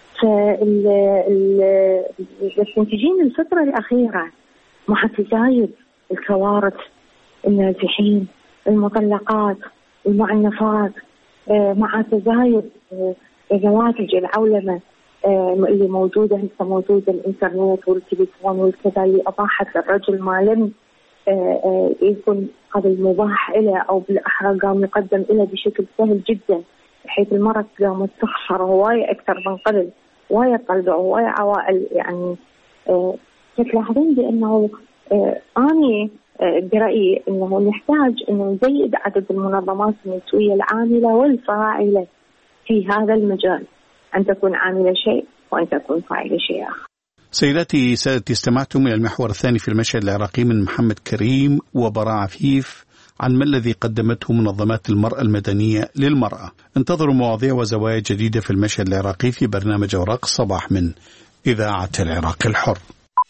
فالمنتجين الفترة الأخيرة مع تزايد الكوارث، النازحين، المطلقات، المعنفات، مع تزايد نماذج العولمة اللي موجودة هسه، موجودة الإنترنت والتليفون والكذا، اللي أباحت للرجل ما لم يكون قبل مباح له أو بالأحرى قام يقدم له بشكل سهل جدا، بحيث المرأة قامت تخسر هواية أكثر من قبل، هواية طلبة وهواية عوائل. يعني تلاحظين بأنه أنا برأيي أنه نحتاج أنه نزيد عدد المنظمات النسوية العاملة والفاعلة في هذا المجال، أن تكون عاملة شيء وأن تكون فاعلة شيء آخر. سيداتي سادتي، استمعتم إلى المحور الثاني في المشهد العراقي من محمد كريم وبراء عفيف عن ما الذي قدمته منظمات المرأة المدنية للمرأة. انتظروا مواضيع وزوايا جديدة في المشهد العراقي في برنامج أوراق الصباح من إذاعة العراق الحر.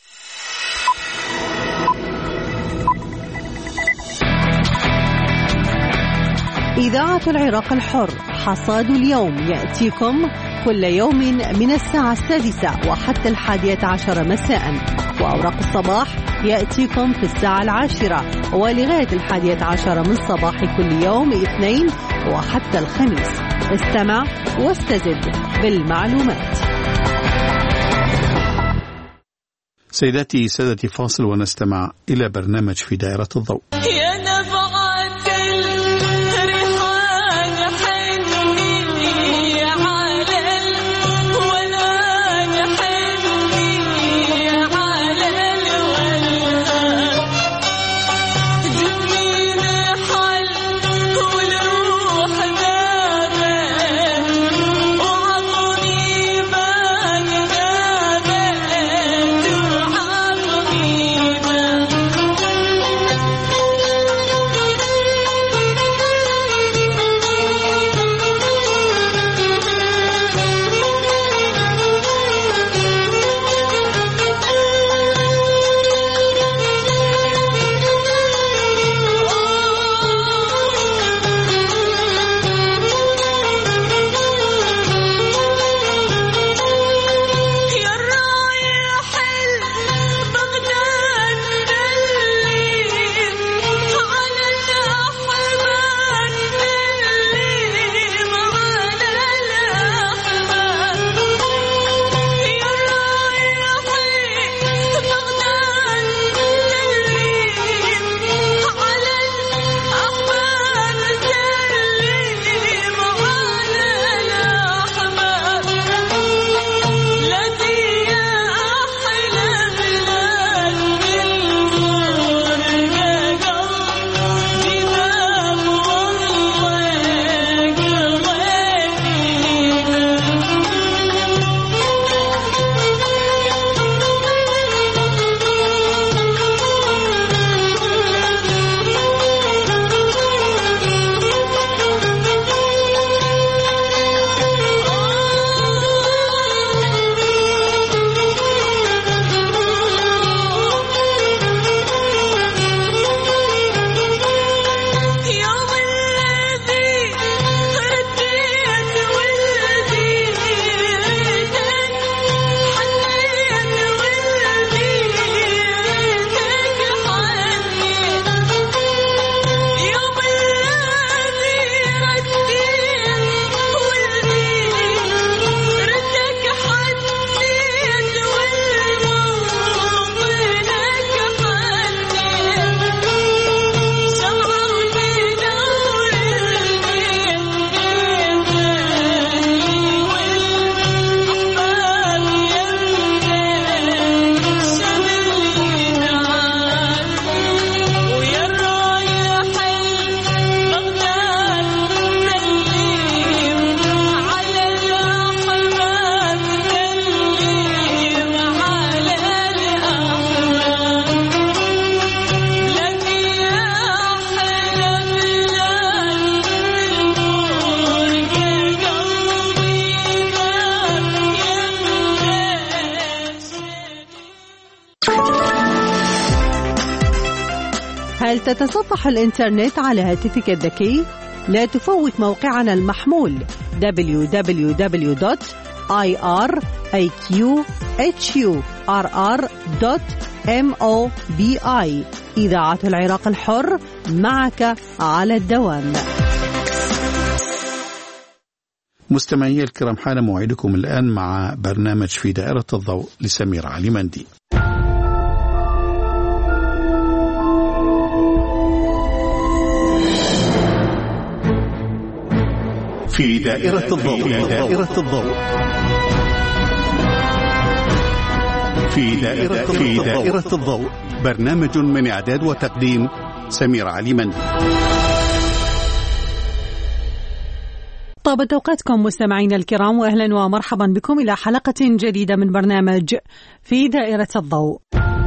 إذاعة العراق الحر، حصاد اليوم يأتيكم كل يوم من الساعة السادسة وحتى الحادية عشر مساء، وأوراق الصباح يأتيكم في الساعة العاشرة ولغاية الحادية عشر من صباح كل يوم اثنين وحتى الخميس. استمع واستزد بالمعلومات. سيداتي سادتي، فاصل ونستمع إلى برنامج في دائرة الضوء. هل تتصفح الإنترنت على هاتفك الذكي؟ لا تفوت موقعنا المحمول دبليو دبليو دبليو دوت آي آر إيه كيو إتش يو آر آر دوت موباي. إذاعة العراق الحر، معك على الدوام. مستمعي الكرام، حان موعدكم الآن مع برنامج في دائرة الضوء لسمير علي مندي. في دائرة الضوء في دائرة الضوء في دائرة في دائرة الضوء، برنامج من إعداد وتقديم سمير علي مندي. طابت أوقاتكم مستمعينا الكرام، وأهلا ومرحبا بكم إلى حلقة جديدة من برنامج في دائرة الضوء.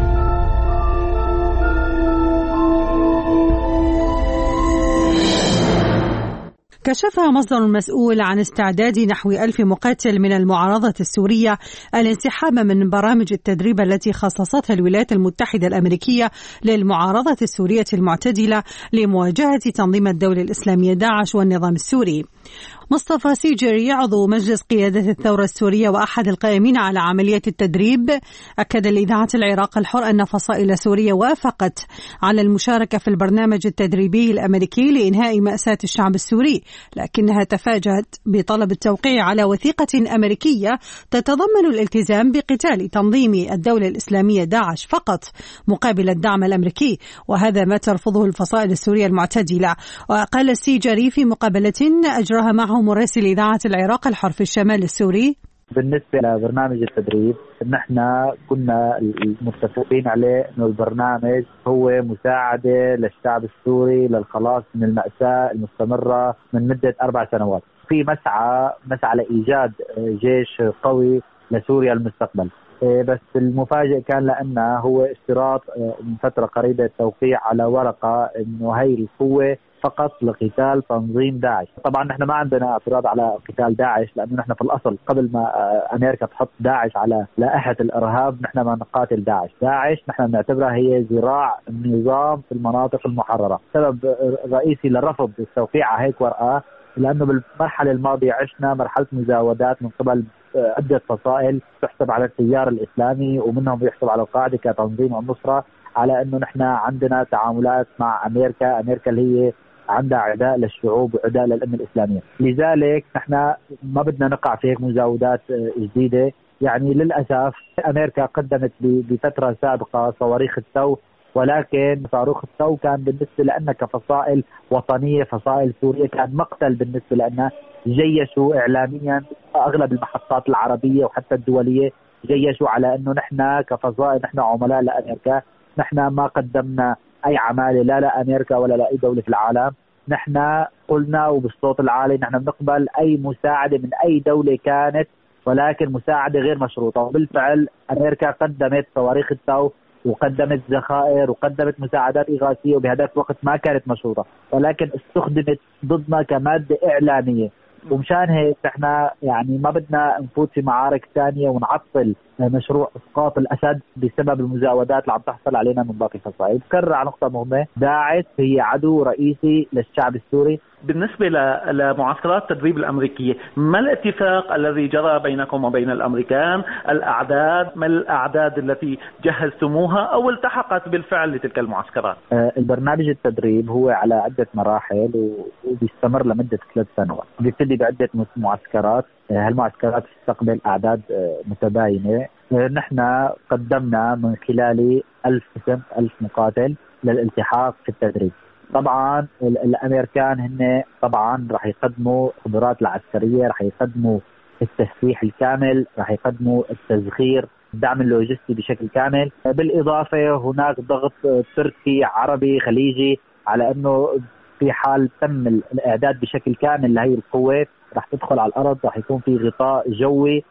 كشف مصدر مسؤول عن استعداد نحو ألف مقاتل من المعارضة السورية الانسحاب من برامج التدريب التي خصصتها الولايات المتحدة الأمريكية للمعارضة السورية المعتدلة لمواجهة تنظيم الدولة الإسلامية داعش والنظام السوري. مصطفى سيجري عضو مجلس قيادة الثورة السورية وأحد القائمين على عملية التدريب أكد لإذاعة العراق الحر أن فصائل سوريا وافقت على المشاركة في البرنامج التدريبي الأمريكي لإنهاء مأساة الشعب السوري، لكنها تفاجأت بطلب التوقيع على وثيقة أمريكية تتضمن الالتزام بقتال تنظيم الدولة الإسلامية داعش فقط مقابل الدعم الأمريكي، وهذا ما ترفضه الفصائل السورية المعتدلة. وقال السيجري في مقابلة أجراها معه مراسل إذاعة العراق الحر في الشمال السوري: بالنسبة لبرنامج التدريب نحن كنا متفقين عليه أنه البرنامج هو مساعدة للشعب السوري للخلاص من المأساة المستمرة من مدة أربع سنوات، في مسعى مسعى لإيجاد جيش قوي لسوريا المستقبل. بس المفاجئ كان لأنه هو اشتراط من فترة قريبة التوقيع على ورقة أنه هي القوة فقط لقتال تنظيم داعش. طبعا نحن ما عندنا اعتراض على قتال داعش، لأنه نحن في الأصل قبل ما أمريكا تحط داعش على لائحة الإرهاب نحن ما نقاتل داعش. داعش نحن نعتبرها هي ذراع النظام في المناطق المحررة. سبب رئيسي لرفض التوقيع على هيك ورقة لأنه بالمرحلة الماضية عشنا مرحلة مزاودات من قبل عدة فصائل تحسب على التيار الإسلامي ومنهم يحسب على القاعدة كتنظيم النصرة، على أنه نحن عندنا تعاملات مع أمريكا أمريكا اللي هي عندها عداء للشعوب وعداء للأمة الإسلامية. لذلك نحن ما بدنا نقع في هيك مزاودات جديدة. يعني للأسف أمريكا قدمت بفترة سابقة صواريخ التو، ولكن صاروخ التو كان بالنسبة لنا كفصائل وطنية فصائل سورية كان مقتل بالنسبة لنا. جيشوا إعلاميا أغلب المحطات العربية وحتى الدولية جيشوا على أنه نحن كفصائل نحن عملاء لأمريكا، نحن ما قدمنا أي عمالة لا لأمريكا ولا لأي دولة في العالم. نحن قلنا وبالصوت العالي نحن بنقبل أي مساعدة من أي دولة كانت، ولكن مساعدة غير مشروطة. وبالفعل أمريكا قدمت صواريخ التو وقدمت ذخائر وقدمت مساعدات إغاثية، وبهذاك الوقت ما كانت مشروطة ولكن استخدمت ضدنا كمادة إعلامية. ومشان هيك احنا يعني ما بدنا نفوت في معارك ثانية ونعطل مشروع اسقاط الاسد بسبب المزاودات اللي عم تحصل علينا من باقي الفصائل. بكرر على نقطة مهمة، داعش هي عدو رئيسي للشعب السوري. بالنسبة لمعسكرات التدريب الأمريكية، ما الاتفاق الذي جرى بينكم وبين الأمريكان؟ الأعداد، ما الأعداد التي جهزتموها أو التحقت بالفعل لتلك المعسكرات؟ آه البرنامج التدريب هو على عدة مراحل وبيستمر لمدة ثلاث سنوات. بيبتدي بعدة معسكرات، آه هالمعسكرات تستقبل أعداد آه متباينة. آه نحن قدمنا من خلال ألف اسم ألف مقاتل للالتحاق في التدريب. طبعا الامريكان هن طبعا راح يقدموا خبرات العسكريه، راح يقدموا التسليح الكامل، راح يقدموا التزخير، الدعم اللوجستي بشكل كامل. بالاضافه هناك ضغط تركي عربي خليجي على انه في حال تم الاعداد بشكل كامل لهي القوه راح تدخل على الارض، راح يكون في غطاء جوي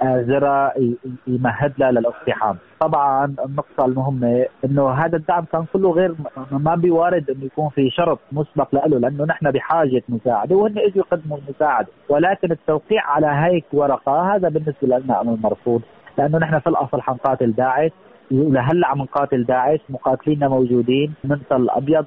آزرة يمهد لها للاقتحام. طبعا النقطة المهمة انه هذا الدعم كان كله غير ما بيوارد انه يكون في شرط مسبق له، لانه نحن بحاجة مساعدة وهن اجوا يقدموا المساعدة، ولكن التوقيع على هيك ورقة هذا بالنسبة لنا امر مرفوض، لانه نحن في الاصل حنقاتل داعش، لهلا عم نقاتل داعش، مقاتليننا موجودين من تل الابيض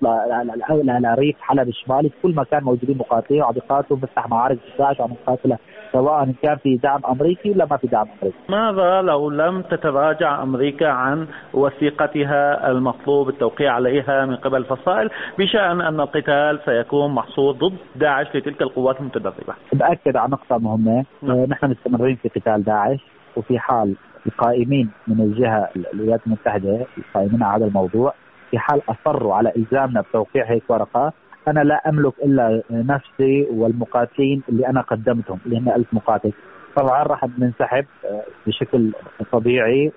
لريف حلب الشمالي، في كل مكان موجودين مقاتلين وعم يقاتلوا بنفتح معارك داعش وعم نقاتلها، سواء كان في دعم امريكي ولا ما في دعم امريكي. ماذا لو لم تتراجع امريكا عن وثيقتها المطلوب التوقيع عليها من قبل الفصائل بشان ان القتال سيكون محصور ضد داعش لتلك القوات المتدربه؟ باكد على نقطه مهمه، نحن مستمرين في قتال داعش، وفي حال القائمين من الجهه الولايات المتحده القائمين على هذا الموضوع في حال اصروا على الزامنا بتوقيع هيك ورقه، أنا لا أملك إلا نفسي والمقاتلين اللي أنا قدمتهم اللي هم ألف مقاتل. طبعا راح ننسحب بشكل طبيعي،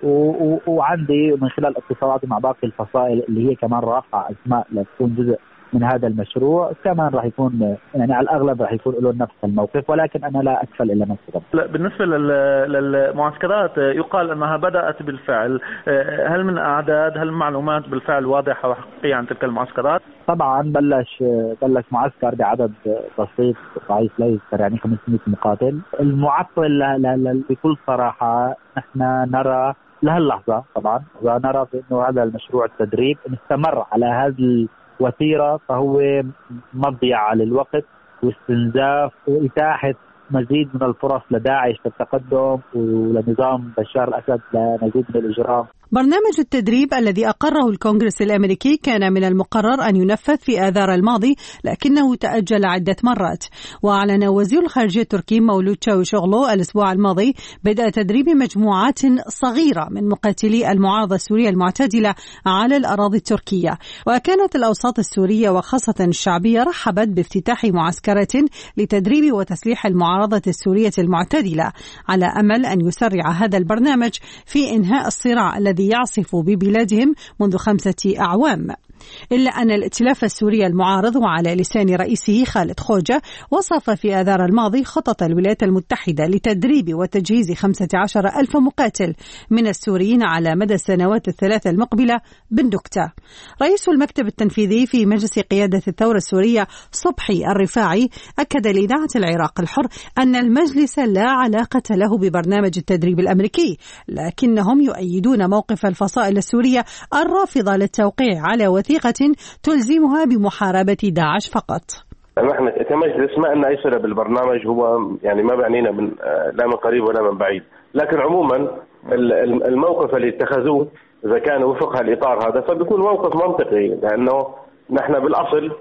وعندي من خلال اتصالاتي مع باقي الفصائل اللي هي كمان رافعة أسماء لتكون جزء من هذا المشروع، كمان راح يكون يعني على الأغلب راح يكون له نفس الموقف، ولكن أنا لا أكفل إلا نفسي. بالنسبة للمعسكرات يقال أنها بدأت بالفعل، هل من أعداد هل معلومات بالفعل واضحة وحقيقية عن تلك المعسكرات؟ طبعا بلش بلش معسكر بعدد بسيط ضعيف لا يذكر، يعني خمسمائة مقاتل. المعطل بكل صراحة نحن نرى لهاللحظة طبعا ونرى بأنه هذا المشروع التدريب إن استمر على هذه وثيرة فهو مضيعة للوقت واستنزاف وإتاحة مزيد من الفرص لداعش للتقدم ولنظام بشار الأسد لمزيد من الإجرام. برنامج التدريب الذي أقره الكونغرس الأمريكي كان من المقرر أن ينفذ في آذار الماضي، لكنه تأجل عدة مرات. وأعلن وزير الخارجية التركي مولود چاوشوغلو الأسبوع الماضي بدء تدريب مجموعات صغيرة من مقاتلي المعارضة السورية المعتدلة على الأراضي التركية. وكانت الأوساط السورية وخاصة الشعبية رحبت بافتتاح معسكرات لتدريب وتسليح المعارضة السورية المعتدلة، على أمل أن يسرع هذا البرنامج في إنهاء الصراع الذي يعصف ببلادهم منذ خمسة أعوام. إلا أن الائتلاف السوري المعارض وعلى لسان رئيسه خالد خوجة وصف في آذار الماضي خطط الولايات المتحدة لتدريب وتجهيز خمسة عشر ألف مقاتل من السوريين على مدى السنوات الثلاثة المقبلة بالنكتة. رئيس المكتب التنفيذي في مجلس قيادة الثورة السورية صبحي الرفاعي أكد لإذاعة العراق الحر أن المجلس لا علاقة له ببرنامج التدريب الأمريكي، لكنهم يؤيدون موقف الفصائل السورية الرافضة للتوقيع على وثيقة تلزمها بمحاربة داعش فقط. نحن كمجلس ما لنا أي صلة بالبرنامج، هو يعني ما بعنينا من لا من قريب ولا من بعيد، لكن عموما الموقف اللي اتخذوه إذا كان وفق الإطار هذا فبيكون موقف منطقي، لأنه نحن بالأصل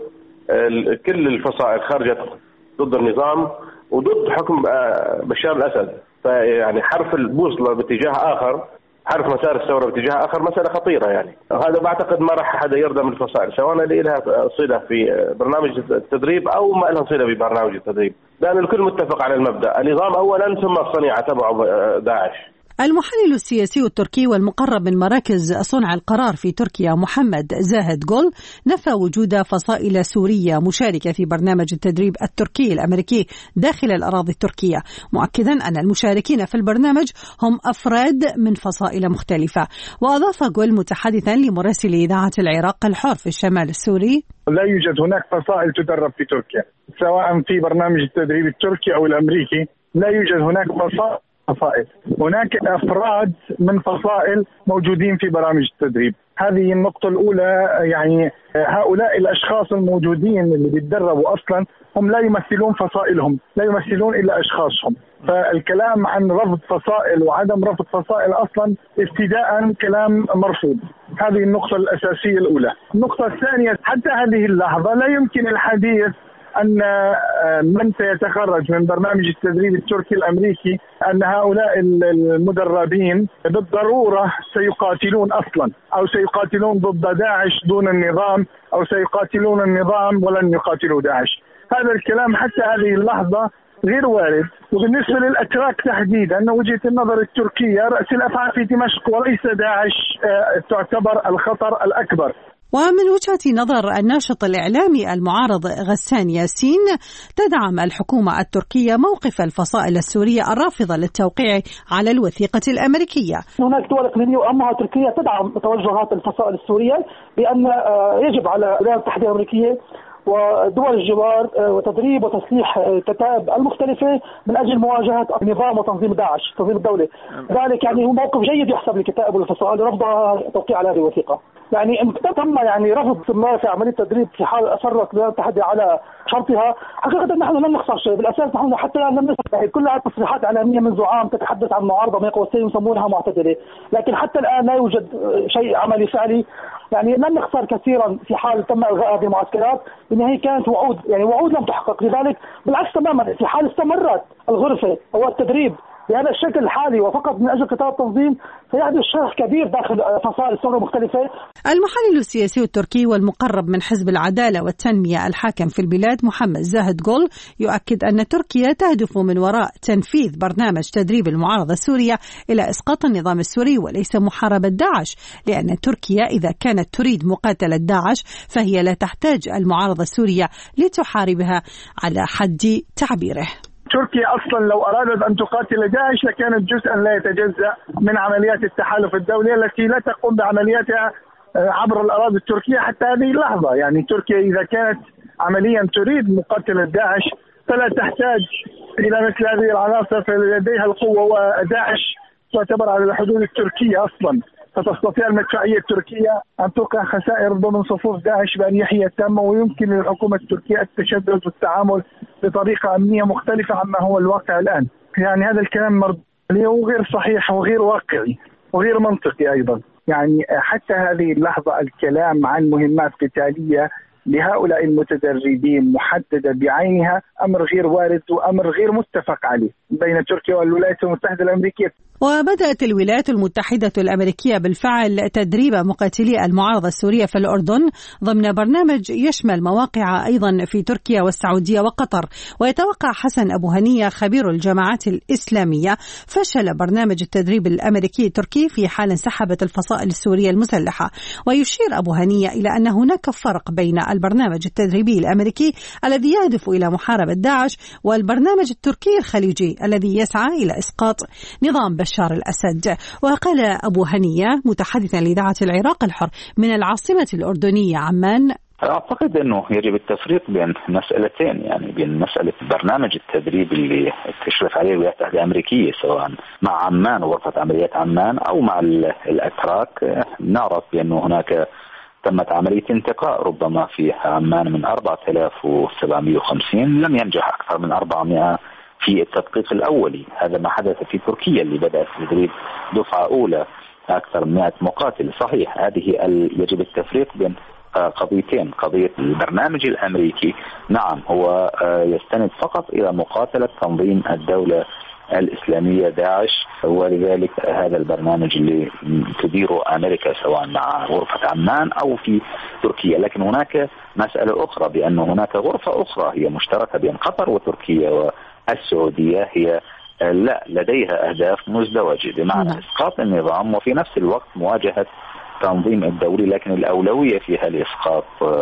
كل الفصائل خرجت ضد النظام وضد حكم بشار الأسد، فيعني حرف البوصلة باتجاه آخر، حرف مسار الثورة باتجاه آخر مسألة خطيرة يعني. هذا بعتقد ما راح حدا يرضى من الفصائل، سواء اللي لها صلة في برنامج التدريب أو ما لها صلة ببرنامج التدريب، لأن الكل متفق على المبدأ، النظام أولا ثم الصنيعة تبع داعش. المحلل السياسي التركي والمقرب من مراكز صنع القرار في تركيا محمد زاهد جول نفى وجود فصائل سورية مشاركة في برنامج التدريب التركي الأمريكي داخل الأراضي التركية، مؤكدا أن المشاركين في البرنامج هم أفراد من فصائل مختلفة. وأضاف جول متحدثا لمراسل إذاعة العراق الحر في الشمال السوري: لا يوجد هناك فصائل تدرب في تركيا، سواء في برنامج التدريب التركي أو الأمريكي، لا يوجد هناك فصائل فصائل هناك أفراد من فصائل موجودين في برامج التدريب. هذه النقطة الأولى، يعني هؤلاء الأشخاص الموجودين اللي بيتدربوا أصلا هم لا يمثلون فصائلهم، لا يمثلون إلا أشخاصهم، فالكلام عن رفض فصائل وعدم رفض فصائل أصلا ابتداء كلام مرفوض. هذه النقطة الأساسية الأولى. النقطة الثانية، حتى هذه اللحظة لا يمكن الحديث أن من سيتخرج من برنامج التدريب التركي الأمريكي أن هؤلاء المدربين بالضرورة سيقاتلون أصلا أو سيقاتلون ضد داعش دون النظام أو سيقاتلون النظام ولن يقاتلوا داعش. هذا الكلام حتى هذه اللحظة غير وارد. وبالنسبة للأتراك تحديدا، أن وجهة النظر التركية رأس الأفعال في دمشق وليس داعش تعتبر الخطر الأكبر. ومن وجهة نظر الناشط الإعلامي المعارض غسان ياسين، تدعم الحكومة التركية موقف الفصائل السورية الرافضة للتوقيع على الوثيقة الأمريكية. هناك دول إقليمية وأمها تركيا تدعم توجهات الفصائل السورية بأن يجب على الولايات المتحدة الأمريكية ودول الجوار وتدريب وتسليح الكتائب المختلفة من أجل مواجهة نظام وتنظيم داعش تنظيم الدولة. ذلك يعني هو موقف جيد يحسب للكتائب والفصائل لرفضها توقيع على هذه الوثيقة. يعني تم يعني رفض استمرار في عملية تدريب في حال أصرت الولايات المتحدة على شرطها. حقيقة نحن لم نخسر شيء، بالأساس نحن حتى الآن لم نخسر، يعني كلها تصريحات إعلامية منذ عام تتحدث عن معارضة بين قوسين يسمونها معتدلة، لكن حتى الآن لا يوجد شيء عملي فعلي. يعني لن نخسر كثيرا في حال تم إلغاء هذه المعسكرات، لأن هي كانت وعود، يعني وعود لم تحقق. لذلك بالعكس تماما في حال استمرت الغرفة أو التدريب بهذا الشكل الحالي وفقط من أجل قطاع التنظيم سيحدث شرخ كبير داخل فصائل الثورة المختلفة. المحلل السياسي التركي والمقرب من حزب العدالة والتنمية الحاكم في البلاد محمد زاهد جول يؤكد أن تركيا تهدف من وراء تنفيذ برنامج تدريب المعارضة السورية إلى إسقاط النظام السوري وليس محاربة داعش، لأن تركيا إذا كانت تريد مقاتلة داعش فهي لا تحتاج المعارضة السورية لتحاربها على حد تعبيره. تركيا أصلا لو أرادت أن تقاتل داعش لكانت جزءا لا يتجزأ من عمليات التحالف الدولي التي لا تقوم بعملياتها عبر الأراضي التركية حتى هذه اللحظة. يعني تركيا إذا كانت عمليا تريد مقاتلة داعش فلا تحتاج إلى مثل هذه العناصر، فلديها القوة، وداعش تعتبر على الحدود التركية أصلا، فتستطيع المدفعية التركية أن توقع خسائر ضمن صفوف داعش بأريحية تامة، ويمكن للحكومة التركية التشدد والتعامل بطريقة أمنية مختلفة عما هو الواقع الآن. يعني هذا الكلام مردود وغير صحيح وغير واقعي وغير منطقي أيضا. يعني حتى هذه اللحظة الكلام عن مهمات قتالية لهؤلاء المتدربين محددة بعينها أمر غير وارد وأمر غير متفق عليه بين تركيا والولايات المتحدة الأمريكية. وبدأت الولايات المتحدة الأمريكية بالفعل تدريب مقاتلي المعارضة السورية في الأردن ضمن برنامج يشمل مواقع أيضا في تركيا والسعودية وقطر. ويتوقع حسن أبو هنية خبير الجماعات الإسلامية فشل برنامج التدريب الأمريكي التركي في حال انسحبت الفصائل السورية المسلحة. ويشير أبو هنية إلى أن هناك فرق بين البرنامج التدريبي الأمريكي الذي يهدف إلى محاربة داعش والبرنامج التركي الخليجي الذي يسعى إلى إسقاط نظام بشار الأسد. وقال أبو هنية متحدثا لإذاعة العراق الحر من العاصمة الأردنية عمان: أعتقد أنه يجب التفريق بين مسألتين، يعني بين مسألة برنامج التدريب اللي تشرف عليه الولايات المتحدة الأمريكية سواء مع عمان وغرفة عمليات عمان أو مع الأتراك. نعرف بأنه هناك تمت عملية انتقاء ربما في عمان من أربعة آلاف وسبعمائة وخمسين، لم ينجح أكثر من أربعمائة في التدقيق الأولي. هذا ما حدث في تركيا اللي بدأت تدريب دفعة أولى أكثر من مئة مقاتل. صحيح هذه يجب التفريق بين قضيتين. قضية البرنامج الأمريكي نعم هو يستند فقط إلى مقاتلة تنظيم الدولة الإسلامية داعش، ولذلك هذا البرنامج اللي تديره أمريكا سواء مع غرفة عمان أو في تركيا. لكن هناك مسألة أخرى بأن هناك غرفة أخرى هي مشتركة بين قطر وتركيا والسعودية، هي لا لديها أهداف مزدوجة بمعنى إسقاط النظام وفي نفس الوقت مواجهة تنظيم الدولي، لكن الأولوية فيها لإسقاط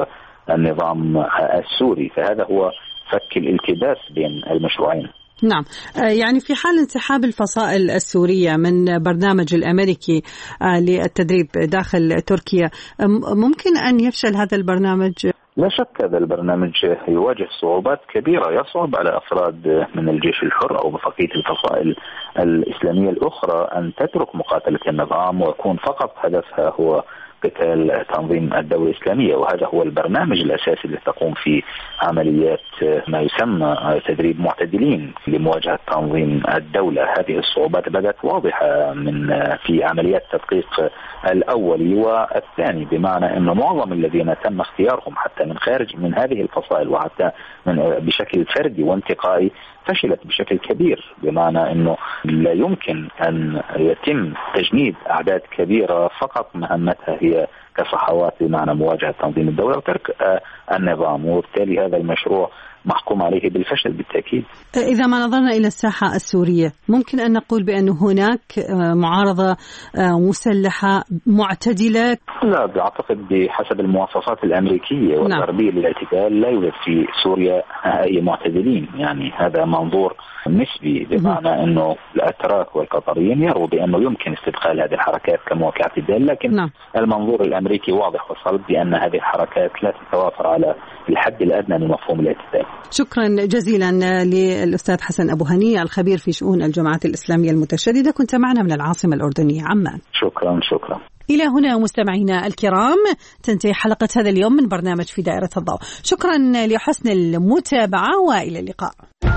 النظام السوري. فهذا هو فك الالتباس بين المشروعين. نعم، يعني في حال انسحاب الفصائل السورية من برنامج الأمريكي للتدريب داخل تركيا ممكن أن يفشل هذا البرنامج؟ لا شك هذا البرنامج يواجه صعوبات كبيرة، يصعب على أفراد من الجيش الحر أو بقية الفصائل الإسلامية الأخرى أن تترك مقاتلة النظام ويكون فقط هدفها هو قتال تنظيم الدولة الإسلامية. وهذا هو البرنامج الأساسي اللي تقوم فيه عمليات ما يسمى تدريب معتدلين لمواجهة تنظيم الدولة. هذه الصعوبات بدأت واضحة من في عمليات تدقيق الأولي والثاني، بمعنى أن معظم الذين تم اختيارهم حتى من خارج من هذه الفصائل وحتى من بشكل فردي وانتقائي فشلت بشكل كبير، بمعنى أنه لا يمكن أن يتم تجنيد أعداد كبيرة فقط مهمتها هي كصحوات بمعنى مواجهة تنظيم الدولة وترك النظام. وبالتالي هذا المشروع محكوم عليه بالفشل بالتأكيد. إذا ما نظرنا إلى الساحة السورية ممكن أن نقول بأن هناك معارضة مسلحة معتدلة؟ لا، أعتقد بحسب المواصفات الأمريكية والغربية للاعتدال لا يوجد في سوريا أي معتدلين. يعني هذا منظور نسبي، بمعنى أنه الأتراك والقطريين يروا بأنه يمكن استدخال هذه الحركات كموقع اعتدال، لكن نعم. المنظور الأمريكي واضح وصلب بأن هذه الحركات لا تتوافر على الحد الأدنى من مفهوم الاعتدال. شكرا جزيلا للأستاذ حسن أبو هنية الخبير في شؤون الجماعات الإسلامية المتشددة، كنت معنا من العاصمة الأردنية عمان. شكرا شكرا. إلى هنا مستمعينا الكرام تنتهي حلقة هذا اليوم من برنامج في دائرة الضوء. شكرا لحسن المتابعة وإلى اللقاء.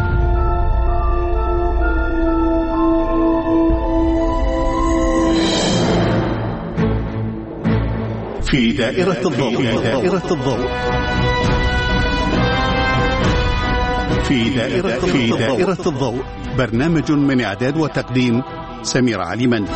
في دائرة الضوء في دائرة الضوء في دائرة في دائرة الضوء برنامج من إعداد وتقديم سمير علي مندي.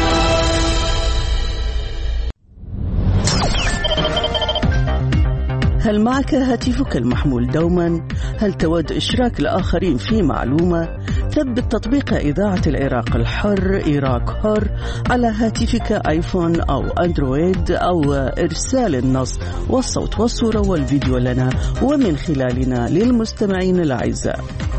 هل معك هاتفك المحمول دوما؟ هل تود إشراك الآخرين في معلومة؟ ثبت تطبيق إذاعة العراق الحر إيراك حر على هاتفك آيفون أو أندرويد، أو إرسال النص والصوت والصورة والفيديو لنا ومن خلالنا للمستمعين الأعزاء.